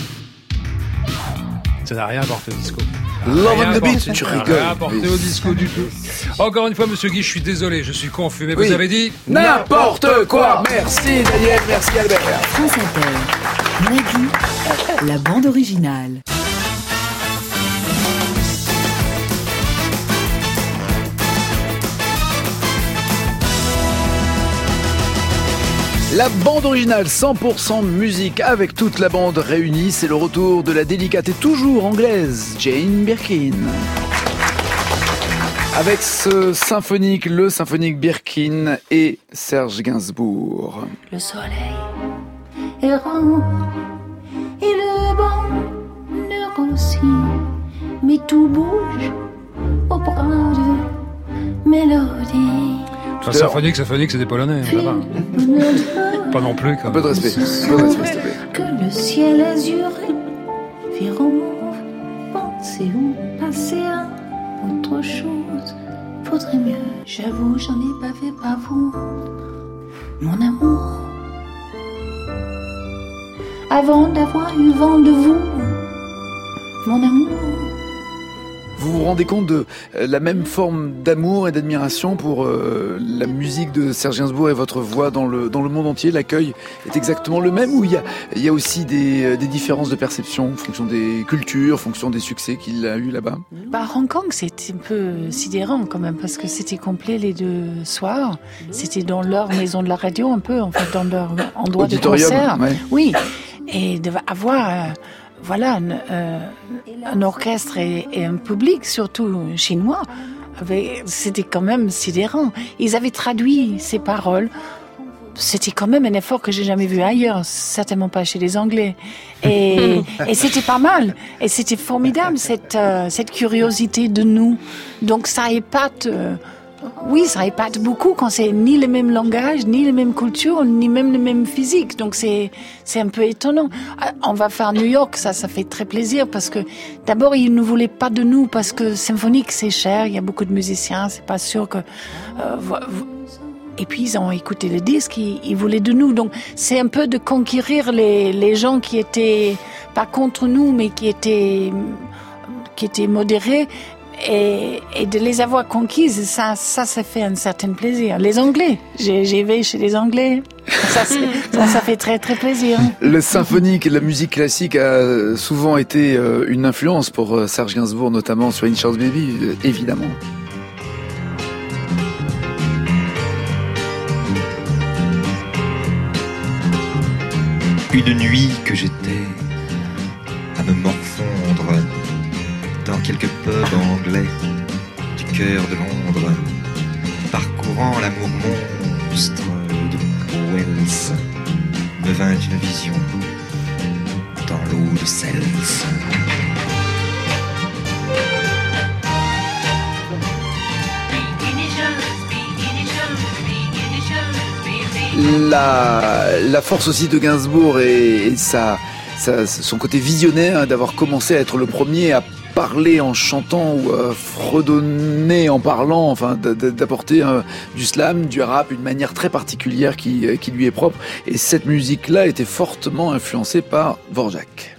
Speaker 2: Ça n'a rien apporté au disco.
Speaker 1: Love on the beat, tu rigoles.
Speaker 2: Rien apporté au disco du tout. Encore une fois, monsieur Guy, je suis désolé, je suis confus, mais vous avez dit
Speaker 1: n'importe quoi. Merci Daniel, merci Albert.
Speaker 4: France Inter, Nagui, la bande originale.
Speaker 1: La bande originale 100% musique avec toute la bande réunie, c'est le retour de la délicate et toujours anglaise Jane Birkin. Avec le symphonique Birkin et Serge Gainsbourg.
Speaker 7: Le soleil errant et le bonheur aussi, mais tout bouge au bras de mélodie.
Speaker 2: Enfin, symphonique, c'est des Polonais, ça va. Pas non plus, quand même.
Speaker 1: Un peu de respect, s'il te plaît.
Speaker 7: Que le ciel azuré vire en mauve, penser ou passer à autre chose. Faudrait mieux, j'avoue, j'en ai pas fait par vous, mon amour. Avant d'avoir eu vent de vous, mon amour.
Speaker 1: Vous vous rendez compte de la même forme d'amour et d'admiration pour la musique de Serge Gainsbourg et votre voix dans le monde entier? L'accueil est exactement le même, ou il y a aussi des différences de perception en fonction des cultures, en fonction des succès qu'il a eu là-bas?
Speaker 5: Hong Kong, c'était un peu sidérant quand même, parce que c'était complet les 2 soirs. C'était dans leur maison de la radio, un peu, en fait, dans leur endroit
Speaker 1: auditorium,
Speaker 5: de concert.
Speaker 1: Ouais.
Speaker 5: Oui, et d'avoir... un orchestre et un public, surtout chinois, c'était quand même sidérant. Ils avaient traduit ces paroles. C'était quand même un effort que j'ai jamais vu ailleurs, certainement pas chez les Anglais. Et c'était pas mal. Et c'était formidable, cette curiosité de nous. Donc ça épate... ça épate beaucoup quand c'est ni le même langage, ni la même culture, ni même le même physique. Donc c'est un peu étonnant. On va faire New York, ça fait très plaisir parce que d'abord ils ne voulaient pas de nous parce que symphonique c'est cher, il y a beaucoup de musiciens, c'est pas sûr que. Et puis ils ont écouté le disque, ils voulaient de nous. Donc c'est un peu de conquérir les gens qui étaient pas contre nous, mais qui étaient modérés. Et de les avoir conquises, ça fait un certain plaisir. Les Anglais, j'ai vais chez les Anglais, ça fait très très plaisir.
Speaker 1: Le symphonique et la musique classique a souvent été une influence pour Serge Gainsbourg, notamment sur Insurance Baby, évidemment.
Speaker 17: Une nuit que j'étais à me morfondre dans quelques pubs anglais du cœur de Londres, parcourant l'amour monstre de Wells, me vint une vision dans l'eau de Seltz.
Speaker 1: La force aussi de Gainsbourg et son côté visionnaire, d'avoir commencé à être le premier à parler en chantant ou fredonner en parlant, enfin d'apporter du slam, du rap, une manière très particulière qui lui est propre. Et cette musique-là était fortement influencée par Dvorak.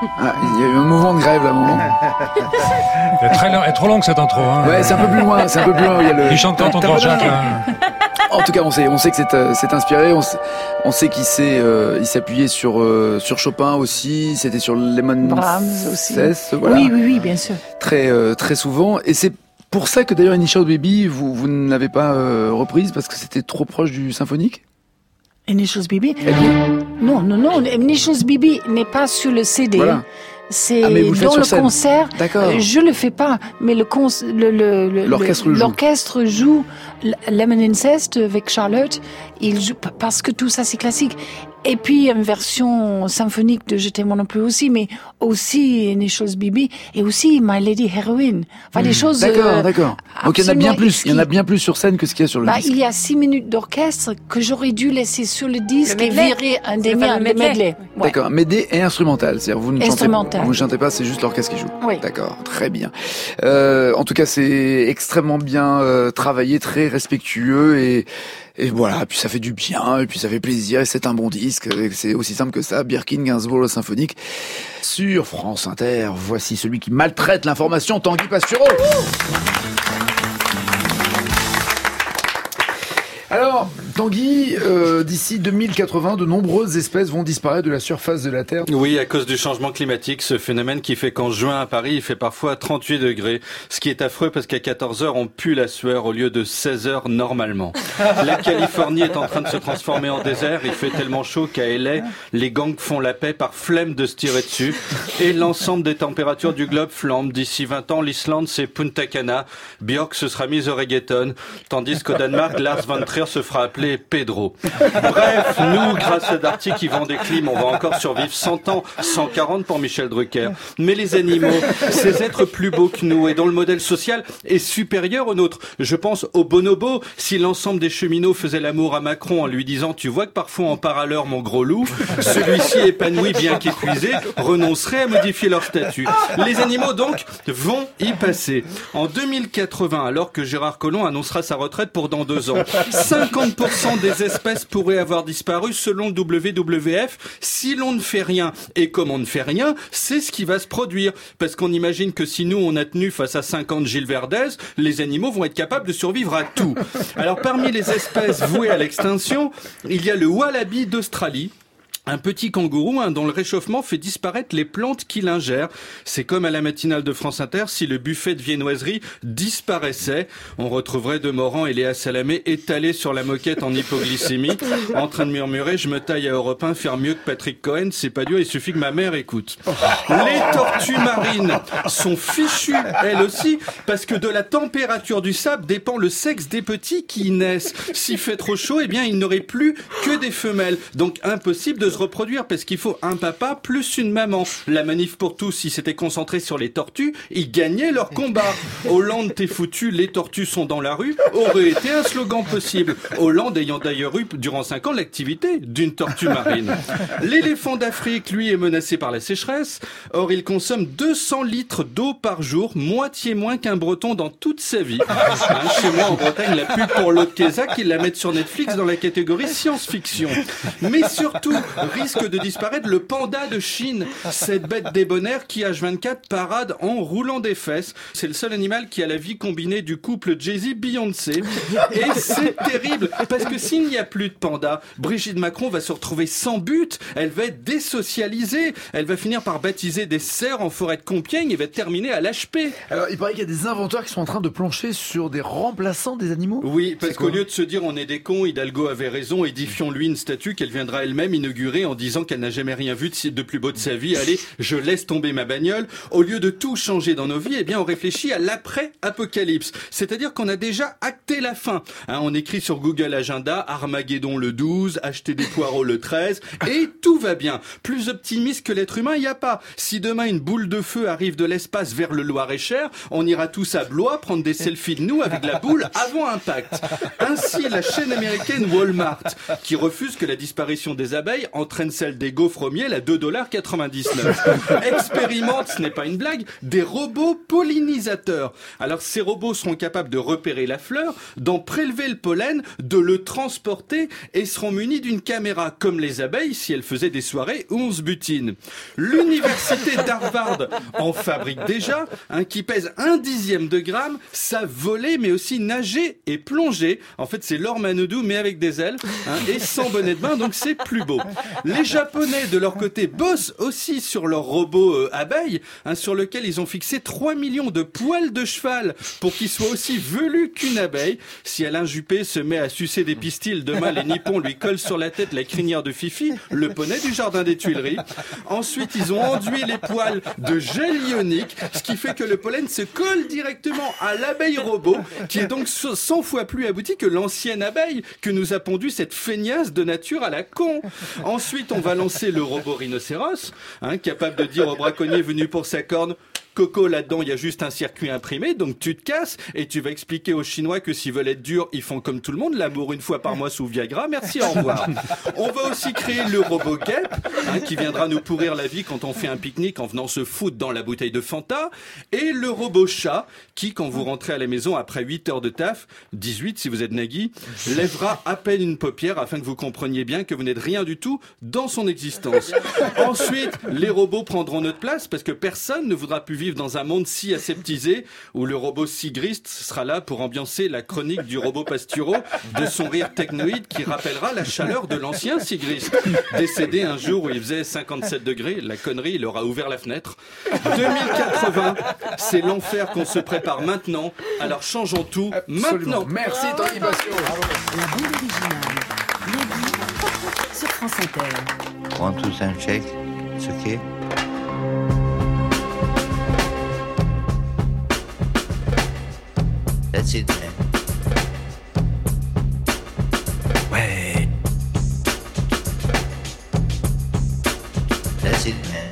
Speaker 1: Ah, il y a eu un mouvement de grève là, à un moment.
Speaker 2: Elle est trop longue cette intro. Hein.
Speaker 1: Ouais, c'est un peu plus loin. Il y a le.
Speaker 2: Il chante quand ton Jacques.
Speaker 1: En tout cas, on sait que c'est inspiré. On sait qu'il s'est appuyé sur Chopin aussi. C'était sur Lemon
Speaker 5: Brahms aussi.
Speaker 1: Voilà.
Speaker 5: Oui, bien sûr.
Speaker 1: Très souvent. Et c'est pour ça que d'ailleurs Initial Baby, vous ne l'avez pas reprise parce que c'était trop proche du symphonique.
Speaker 5: Initials Baby. Non. Initials Baby n'est pas sur le CD.
Speaker 1: Voilà.
Speaker 5: C'est
Speaker 1: dans
Speaker 5: le concert.
Speaker 1: D'accord.
Speaker 5: Je le fais pas, mais l'orchestre joue Lemon Incest avec Charlotte. Il joue parce que tout ça c'est classique. Et puis une version symphonique de Je t'aime non plus aussi, mais aussi Initials Baby et aussi My Lady Heroine. Enfin des choses.
Speaker 1: D'accord. Donc il y en a bien plus. Il y en a bien plus sur scène que ce qu'il y a sur le disque.
Speaker 5: Il y a 6 minutes d'orchestre que j'aurais dû laisser sur le disque et virer un des miens, le medley.
Speaker 1: Ouais. D'accord. Medley et instrumental. C'est-à-dire vous ne chantez pas, c'est juste l'orchestre qui joue.
Speaker 5: Oui.
Speaker 1: D'accord. Très bien. En tout cas, c'est extrêmement bien travaillé, très respectueux et voilà, puis ça fait du bien, et puis ça fait plaisir, et c'est un bon disque, et c'est aussi simple que ça. Birkin, Gainsbourg, le symphonique. Sur France Inter, voici celui qui maltraite l'information, Tanguy Pastureau. Alors, Tanguy, d'ici 2080, de nombreuses espèces vont disparaître de la surface de la Terre.
Speaker 18: Oui, à cause du changement climatique, ce phénomène qui fait qu'en juin à Paris, il fait parfois 38 degrés. Ce qui est affreux parce qu'à 14h, on pue la sueur au lieu de 16h normalement. La Californie est en train de se transformer en désert. Il fait tellement chaud qu'à LA, les gangs font la paix par flemme de se tirer dessus. Et l'ensemble des températures du globe flambe. D'ici 20 ans, l'Islande, c'est Punta Cana. Björk se sera mise au reggaeton. Tandis qu'au Danemark, Lars von Trier se fera appeler Pedro. Bref, nous, grâce à Darty qui vend des clims, on va encore survivre 100 ans, 140 pour Michel Drucker. Mais les animaux, ces êtres plus beaux que nous et dont le modèle social est supérieur au nôtre. Je pense aux bonobos. Si l'ensemble des cheminots faisaient l'amour à Macron en lui disant « Tu vois que parfois on part à l'heure, mon gros loup », celui-ci épanoui, bien qu'épuisé, renoncerait à modifier leur statut. Les animaux, donc, vont y passer. En 2080, alors que Gérard Collomb annoncera sa retraite pour dans 2 ans, 50% des espèces pourraient avoir disparu selon le WWF si l'on ne fait rien. Et comme on ne fait rien, c'est ce qui va se produire. Parce qu'on imagine que si nous on a tenu face à 50 Gilles Verdez, les animaux vont être capables de survivre à tout. Alors parmi les espèces vouées à l'extinction, il y a le wallaby d'Australie. Un petit kangourou dont le réchauffement fait disparaître les plantes qu'il ingère. C'est comme à la matinale de France Inter, si le buffet de viennoiserie disparaissait, on retrouverait de Morand et Léa Salamé étalés sur la moquette en hypoglycémie, en train de murmurer « Je me taille à Europe 1, faire mieux que Patrick Cohen, c'est pas dur, il suffit que ma mère écoute. » Les tortues marines sont fichues, elles aussi, parce que de la température du sable dépend le sexe des petits qui y naissent. S'il fait trop chaud, eh bien, il n'aurait plus que des femelles. Donc, impossible de se reproduire parce qu'il faut un papa plus une maman. La manif pour tous, si c'était concentré sur les tortues, ils gagnaient leur combat. Hollande, t'es foutu, les tortues sont dans la rue, aurait été un slogan possible. Hollande ayant d'ailleurs eu durant 5 ans l'activité d'une tortue marine. L'éléphant d'Afrique, lui, est menacé par la sécheresse. Or, il consomme 200 litres d'eau par jour, moitié moins qu'un Breton dans toute sa vie. Chez moi, en Bretagne, la pub pour l'eau de Kézac, ils la mettent sur Netflix dans la catégorie science-fiction. Mais surtout, risque de disparaître le panda de Chine, cette bête débonnaire qui, H24, parade en roulant des fesses. C'est le seul animal qui a la vie combinée du couple Jay-Z-Beyoncé. Et c'est terrible, parce que s'il n'y a plus de panda, Brigitte Macron va se retrouver sans but, elle va être désocialisée, elle va finir par baptiser des cerfs en forêt de Compiègne et va terminer à l'HP.
Speaker 1: Alors, il paraît qu'il y a des inventeurs qui sont en train de plancher sur des remplaçants des animaux.
Speaker 18: Oui, parce qu'au lieu de se dire on est des cons, Hidalgo avait raison, édifions-lui une statue qu'elle viendra elle-même inaugurer en disant qu'elle n'a jamais rien vu de plus beau de sa vie. Allez, je laisse tomber ma bagnole. Au lieu de tout changer dans nos vies, eh bien, on réfléchit à l'après-apocalypse. C'est-à-dire qu'on a déjà acté la fin. On écrit sur Google Agenda, Armageddon le 12, acheter des poireaux le 13, et tout va bien. Plus optimiste que l'être humain, il n'y a pas. Si demain une boule de feu arrive de l'espace vers le Loir-et-Cher, on ira tous à Blois prendre des selfies de nous avec la boule avant impact. Ainsi, la chaîne américaine Walmart, qui refuse que la disparition des abeilles entraîne celle des gaufres au miel à $2,99. Expérimente, ce n'est pas une blague, des robots pollinisateurs. Alors ces robots seront capables de repérer la fleur, d'en prélever le pollen, de le transporter et seront munis d'une caméra comme les abeilles si elles faisaient des soirées où on se butine. L'université d'Harvard en fabrique déjà, qui pèse 1/10 de gramme, savent voler mais aussi nager et plonger. En fait, c'est Laure Manodou mais avec des ailes et sans bonnet de bain, donc c'est plus beau. Les Japonais, de leur côté, bossent aussi sur leur robot abeille, sur lequel ils ont fixé 3 millions de poils de cheval pour qu'il soit aussi velu qu'une abeille. Si Alain Juppé se met à sucer des pistils, demain les Nippons lui collent sur la tête la crinière de Fifi, le poney du jardin des Tuileries. Ensuite, ils ont enduit les poils de gel ionique, ce qui fait que le pollen se colle directement à l'abeille robot, qui est donc 100 fois plus aboutie que l'ancienne abeille que nous a pondu cette feignasse de nature à la con. Ensuite, on va lancer le robot rhinocéros, capable de dire au braconnier venu pour sa corne: Coco, là-dedans, il y a juste un circuit imprimé, donc tu te casses et tu vas expliquer aux Chinois que s'ils veulent être durs, ils font comme tout le monde, l'amour une fois par mois sous Viagra, merci, au revoir. On va aussi créer le robot guêpe, qui viendra nous pourrir la vie quand on fait un pique-nique en venant se foutre dans la bouteille de Fanta, et le robot chat, qui, quand vous rentrez à la maison après 8 heures de taf, 18 si vous êtes Nagui, lèvera à peine une paupière afin que vous compreniez bien que vous n'êtes rien du tout dans son existence. Ensuite, les robots prendront notre place parce que personne ne voudra plus vivre dans un monde si aseptisé où le robot Sigrist sera là pour ambiancer la chronique du robot Pasturo de son rire technoïde qui rappellera la chaleur de l'ancien Sigrist, décédé un jour où il faisait 57 degrés. La connerie, il aura ouvert la fenêtre. 2080, c'est l'enfer qu'on se prépare maintenant. Alors changeons tout maintenant.
Speaker 1: Merci Tanguy Bastiot.
Speaker 4: La bande originale. Nagui sur France Inter.
Speaker 19: 1, 2, 3, check. It's okay. That's it, man. Ouais. That's it, man.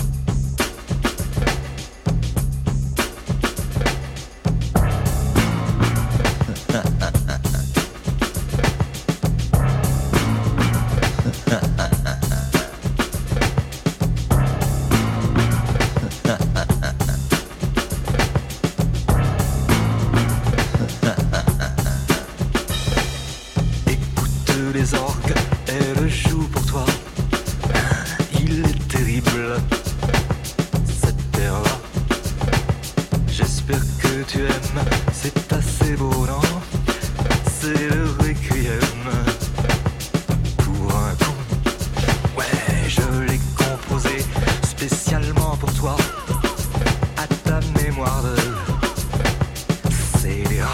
Speaker 15: Les orgues, elle joue pour toi. Il est terrible, cette terre-là. J'espère que tu aimes, c'est assez beau, non? C'est le requiem pour un con. Ouais, je l'ai composé spécialement pour toi, à ta mémoire de scélérat.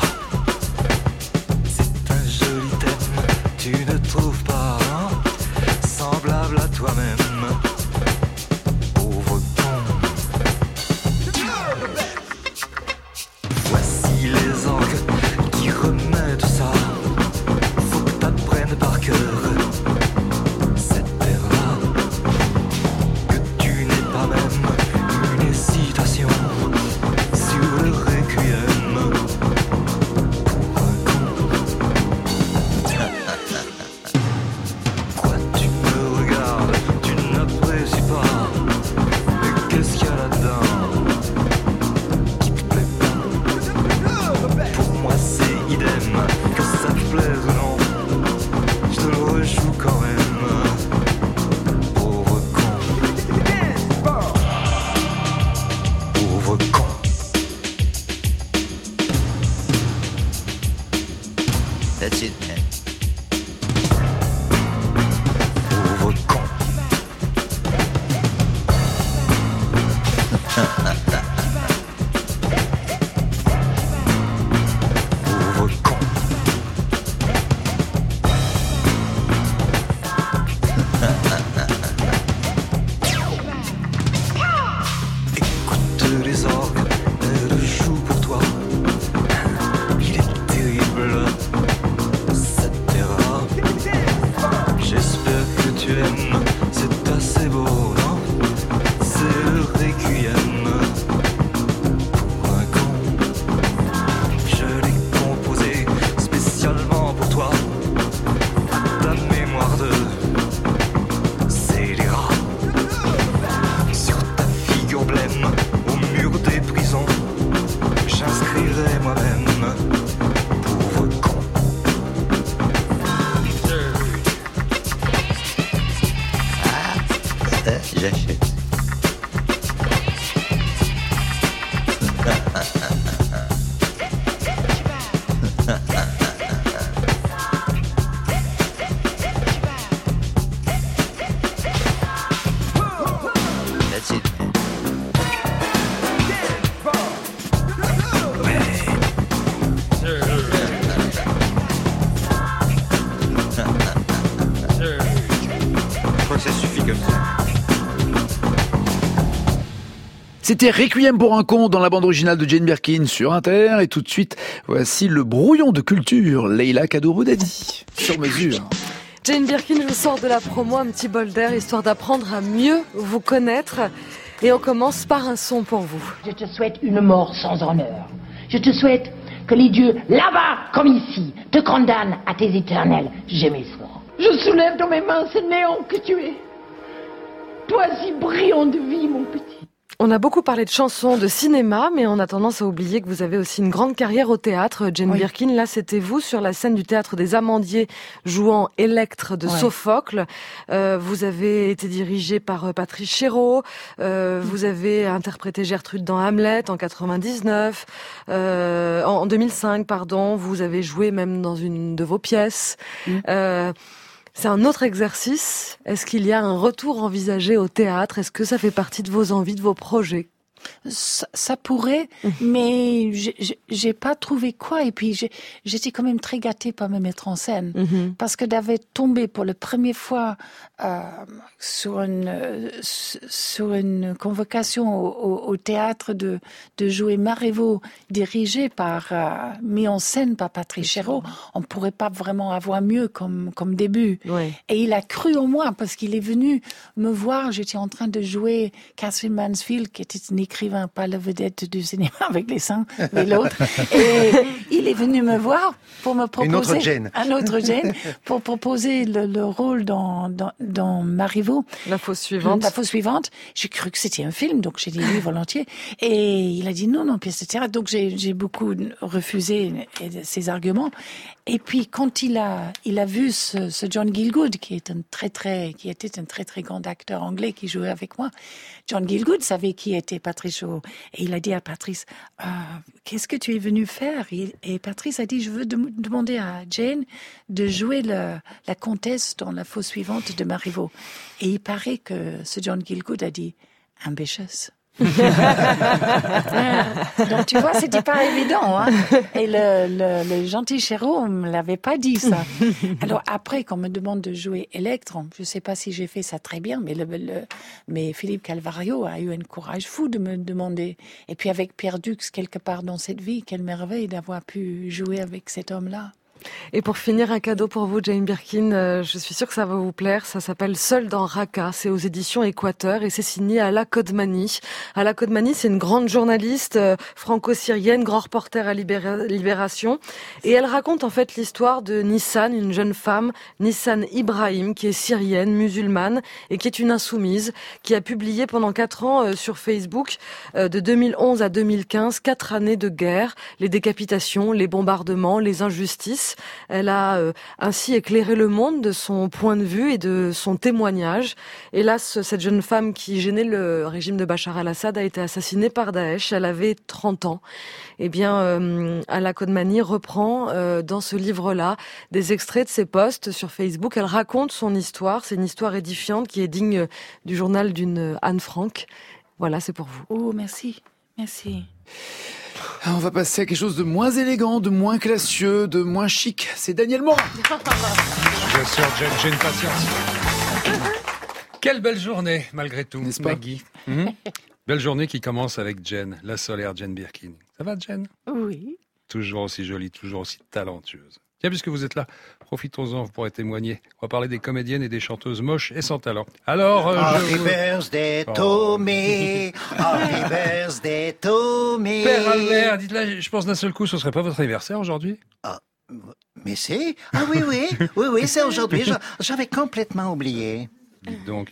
Speaker 15: C'est un joli thème. Tu ne trouves pas, hein, semblable à toi-même, pauvre con. Voici les orgues qui remettent ça. Faut que t'apprennes par cœur cette terre-là, que tu n'es pas même une hésitation sur le requiem. Tu me regardes d'une
Speaker 19: j'achète. That's it. Je crois que ça suffit comme ça.
Speaker 1: C'était Requiem pour un con dans la bande originale de Jane Birkin sur Inter. Et tout de suite, voici le brouillon de culture, Leila Kadouroudadi, sur mesure.
Speaker 6: Jane Birkin, je vous sors de la promo, un petit bol d'air, histoire d'apprendre à mieux vous connaître. Et on commence par un son pour vous.
Speaker 20: Je te souhaite une mort sans honneur. Je te souhaite que les dieux, là-bas comme ici, te condamnent à tes éternels gémissements. Je soulève dans mes mains ce néant que tu es. Toi si brillant de vie, mon petit.
Speaker 6: On a beaucoup parlé de chansons, de cinéma, mais on a tendance à oublier que vous avez aussi une grande carrière au théâtre. Jane Birkin, là, c'était vous sur la scène du Théâtre des Amandiers jouant Électre de Sophocle. Vous avez été dirigé par Patrice Chéreau. Vous avez interprété Gertrude dans Hamlet en 99. En 2005, pardon. Vous avez joué même dans une de vos pièces. C'est un autre exercice. Est-ce qu'il y a un retour envisagé au théâtre? Est-ce que ça fait partie de vos envies, de vos projets?
Speaker 5: Ça pourrait, mais j'ai pas trouvé quoi. Et puis j'étais quand même très gâtée par me mettre en scène, parce que d'avoir tombé pour la première fois sur une convocation au théâtre de jouer Marivaux, dirigé par mis en scène par Patrice Chéreau. On pourrait pas vraiment avoir mieux comme début.
Speaker 6: Ouais.
Speaker 5: Et il a cru en moi parce qu'il est venu me voir. J'étais en train de jouer Catherine Mansfield, qui était une écrivain, pas la vedette du cinéma avec les seins, mais l'autre. Et il est venu me voir pour me proposer un autre Jane, pour proposer le rôle dans Marivaux.
Speaker 6: La fausse suivante.
Speaker 5: La fausse suivante. J'ai cru que c'était un film, donc j'ai dit oui volontiers. Et il a dit non, pièce de théâtre. Donc j'ai beaucoup refusé ses arguments. Et puis quand il a vu ce John Gielgud, qui était un très très grand acteur anglais qui jouait avec moi. John Gielgud savait qui était Patrice Chéreau. Et il a dit à Patrice, qu'est-ce que tu es venu faire? Et Patrice a dit, je veux demander à Jane de jouer la comtesse dans la fausse suivante de Marivaux. Et il paraît que ce John Gielgud a dit, ambitious. Donc tu vois, c'était pas évident, hein. Et le gentil Chéreau me l'avait pas dit ça. Alors après, quand on me demande de jouer Électre, je sais pas si j'ai fait ça très bien, mais Philippe Calvario a eu un courage fou de me demander. Et puis avec Pierre Dux quelque part dans cette vie, quelle merveille d'avoir pu jouer avec cet homme-là.
Speaker 6: Et pour finir, un cadeau pour vous, Jane Birkin, je suis sûre que ça va vous plaire. Ça s'appelle Seul dans Raqqa. C'est aux éditions Équateur et c'est signé Ala Kodmani. Ala Kodmani, c'est une grande journaliste franco-syrienne, grand reporter à Libération. Et elle raconte en fait l'histoire de Nissan, une jeune femme, Nissan Ibrahim, qui est syrienne, musulmane et qui est une insoumise, qui a publié pendant 4 ans sur Facebook, de 2011 à 2015, 4 années de guerre, les décapitations, les bombardements, les injustices. Elle a ainsi éclairé le monde de son point de vue et de son témoignage. Hélas, cette jeune femme qui gênait le régime de Bachar el-Assad a été assassinée par Daesh. Elle avait 30 ans. Eh bien, Ala Kodmani reprend dans ce livre-là des extraits de ses posts sur Facebook. Elle raconte son histoire. C'est une histoire édifiante qui est digne du journal d'une Anne Frank. Voilà, c'est pour vous.
Speaker 5: Oh, merci. Merci.
Speaker 1: On va passer à quelque chose de moins élégant, de moins classieux, de moins chic. C'est Daniel Morin.
Speaker 2: Bien sûr, j'ai une patience. Quelle belle journée, malgré tout, n'est-ce pas, Maggie? Belle journée qui commence avec Jane, la solaire Jane Birkin. Ça va, Jane?
Speaker 5: Oui.
Speaker 2: Toujours aussi jolie, toujours aussi talentueuse. Tiens, puisque vous êtes là, profitons-en, vous pourrez témoigner. On va parler des comédiennes et des chanteuses moches et sans talent. Alors,
Speaker 16: Happy birthday to me, happy birthday to me.
Speaker 2: Père Albert, dites-là, je pense d'un seul coup, ce serait pas votre anniversaire aujourd'hui?
Speaker 16: Mais c'est... Ah oui, c'est aujourd'hui, j'avais complètement oublié.
Speaker 2: Dites donc,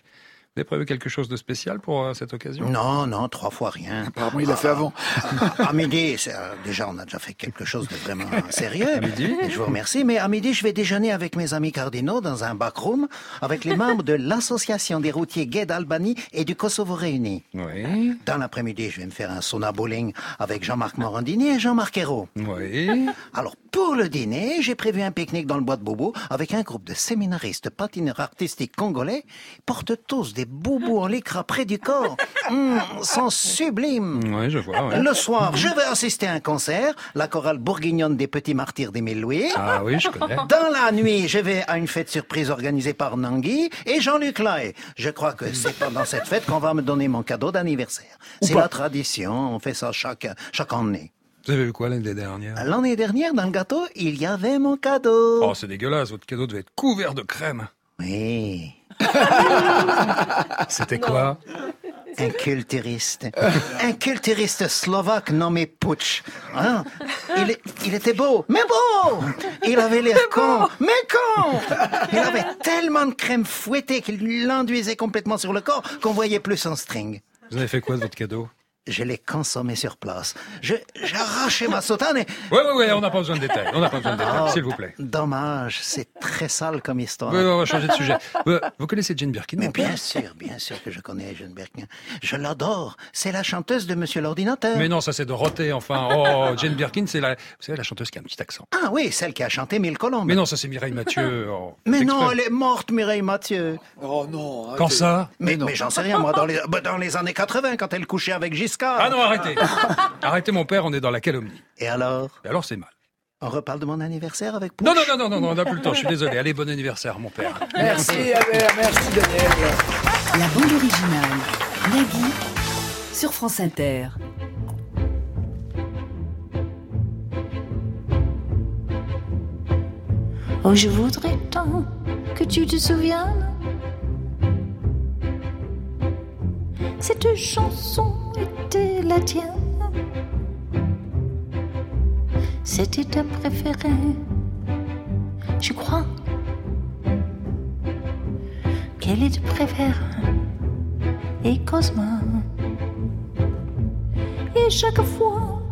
Speaker 2: Vous avez prévu quelque chose de spécial pour cette occasion?
Speaker 16: Non, 3 fois rien.
Speaker 1: Apparemment, il l'a fait avant.
Speaker 16: À midi, déjà, on a déjà fait quelque chose de vraiment sérieux.
Speaker 2: À midi?
Speaker 16: Je vous remercie, mais à midi, je vais déjeuner avec mes amis cardinaux dans un backroom avec les membres de l'Association des routiers gays d'Albanie et du Kosovo réunis.
Speaker 2: Oui.
Speaker 16: Dans l'après-midi, je vais me faire un sauna bowling avec Jean-Marc Morandini et Jean-Marc Ayrault.
Speaker 2: Oui.
Speaker 16: Alors, pour le dîner, j'ai prévu un pique-nique dans le bois de Bobo avec un groupe de séminaristes patineurs artistiques congolais. Ils portent tous des boubous en lycra près du corps. Sont sublimes.
Speaker 2: Oui, je vois. Ouais.
Speaker 16: Le soir, je vais assister à un concert, la chorale bourguignonne des Petits Martyrs d'Émile Louis.
Speaker 2: Ah oui, je connais.
Speaker 16: Dans la nuit, je vais à une fête surprise organisée par Nangui et Jean-Luc Lahaye. Je crois que c'est pendant cette fête qu'on va me donner mon cadeau d'anniversaire. C'est la tradition, on fait ça chaque année.
Speaker 2: Vous avez vu quoi l'année dernière?
Speaker 16: L'année dernière, dans le gâteau, il y avait mon cadeau.
Speaker 2: Oh, c'est dégueulasse, votre cadeau devait être couvert de crème.
Speaker 16: Oui.
Speaker 2: C'était quoi?
Speaker 16: Un culturiste. Un culturiste slovaque nommé Puch. Hein? Il était beau, mais beau! Il avait l'air con, mais con! Il avait tellement de crème fouettée qu'il l'enduisait complètement sur le corps qu'on voyait plus son string.
Speaker 2: Vous avez fait quoi de votre cadeau?
Speaker 16: Je l'ai consommé sur place. J'ai arraché ma soutane et...
Speaker 2: Oui, on n'a pas besoin de détails. S'il vous plaît.
Speaker 16: Dommage, c'est très sale comme histoire.
Speaker 2: Oui, on va changer de sujet. Vous connaissez Jane Birkin?
Speaker 16: Mais bien sûr que je connais Jane Birkin. Je l'adore. C'est la chanteuse de Monsieur l'Ordinateur.
Speaker 2: Mais non, ça c'est Dorothée, enfin. Oh, Jane Birkin, c'est vous savez, la chanteuse qui a un petit accent.
Speaker 16: Ah oui, celle qui a chanté Mille Colombes.
Speaker 2: Mais non, ça c'est Mireille Mathieu. Oh,
Speaker 16: mais non, elle est morte, Mireille Mathieu.
Speaker 1: Oh non.
Speaker 2: Quand ça?
Speaker 16: Mais j'en sais rien, moi, dans les années 80, quand elle couchait avec Giscard.
Speaker 2: Ah non, arrêtez. Arrêtez mon père, on est dans la calomnie.
Speaker 16: Et alors?
Speaker 2: C'est mal.
Speaker 16: On reparle de mon anniversaire avec Pouch?
Speaker 2: Non, on n'a plus le temps, je suis désolé. Allez, bon anniversaire, mon père.
Speaker 1: Merci, Albert, merci, Daniel.
Speaker 4: La bande originale, Nagui, sur France Inter.
Speaker 7: Oh, je voudrais tant que tu te souviennes. Cette chanson était la tienne. C'était ta préférée, je crois. Quelle est ta préférée? Et Cosma. Et chaque fois,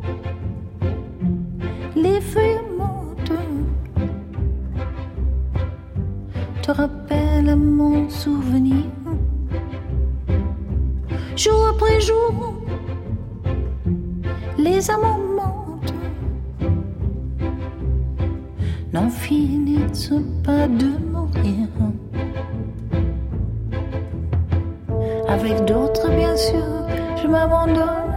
Speaker 7: les feuilles montent. Te rappelle mon souvenir. Jour après jour, les amants mentent. N'en finissent pas de mourir. Avec d'autres, bien sûr, je m'abandonne.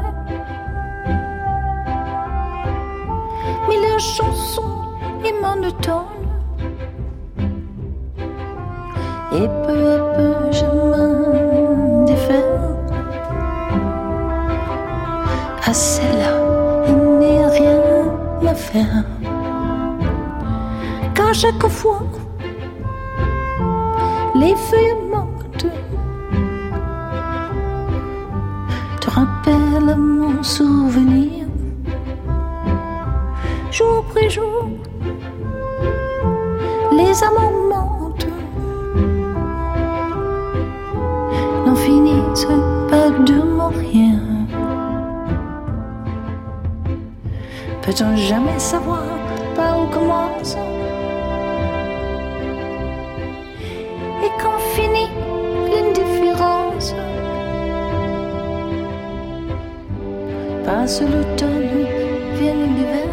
Speaker 7: Mais la chanson est monotone. Et peu à peu, je m'en défais. À celle-là, il n'est rien à faire. Car chaque fois, les feuilles montent. Te rappelle mon souvenir. Jour après jour, les amants mentent. N'en finissent pas de mourir. Peut-on jamais savoir par où commence et quand finit l'indifférence? Passe l'automne, vient l'hiver,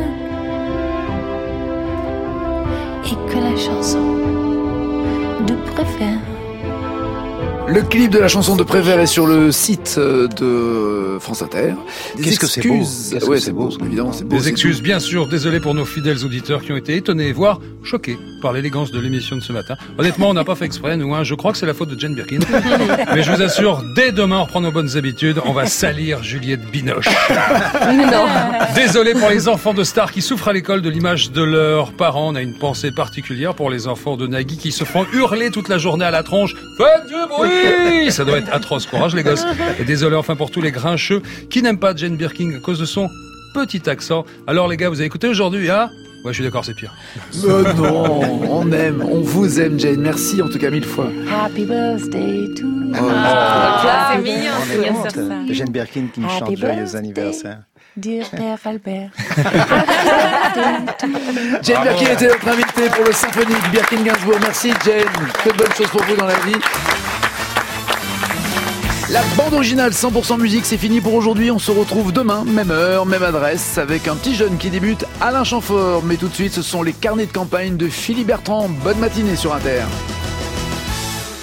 Speaker 7: et que la chanson de Prévert.
Speaker 1: Le clip de la chanson de Prévert est sur le site de France Inter.
Speaker 14: Qu'est-ce que c'est beau?
Speaker 1: Ouais, c'est beau, évidemment, c'est beau.
Speaker 2: Des excuses, bien sûr. Désolé pour nos fidèles auditeurs qui ont été étonnés, voire choqués par l'élégance de l'émission de ce matin. Honnêtement, on n'a pas fait exprès, nous, hein. Je crois que c'est la faute de Jane Birkin. Mais je vous assure, dès demain, on reprend nos bonnes habitudes. On va salir Juliette Binoche.
Speaker 6: Non.
Speaker 2: Désolé pour les enfants de stars qui souffrent à l'école de l'image de leurs parents. On a une pensée particulière pour les enfants de Nagui qui se font hurler toute la journée à la tronche. Faites du bruit! Ça doit être atroce. Courage, les gosses. Et désolé enfin pour tous les grincheux qui n'aiment pas Jane Birkin à cause de son petit accent. Alors les gars, vous avez écouté aujourd'hui, hein? Ouais, je suis d'accord, c'est pire.
Speaker 1: Non, on aime, on vous aime, Jane. Merci en tout cas 1000 fois.
Speaker 5: Happy birthday to you.
Speaker 12: C'est mignon,
Speaker 14: c'est Jane Birkin qui nous chante joyeux anniversaire.
Speaker 5: Dear Père Albert.
Speaker 1: Jane Birkin était notre invitée pour le symphonique Birkin-Gainsbourg. Merci Jane, que de bonnes choses pour vous dans la vie. La bande originale 100% musique, c'est fini pour aujourd'hui. On se retrouve demain, même heure, même adresse, avec un petit jeune qui débute, Alain Chamfort. Mais tout de suite, ce sont les carnets de campagne de Philippe Bertrand. Bonne matinée sur Inter.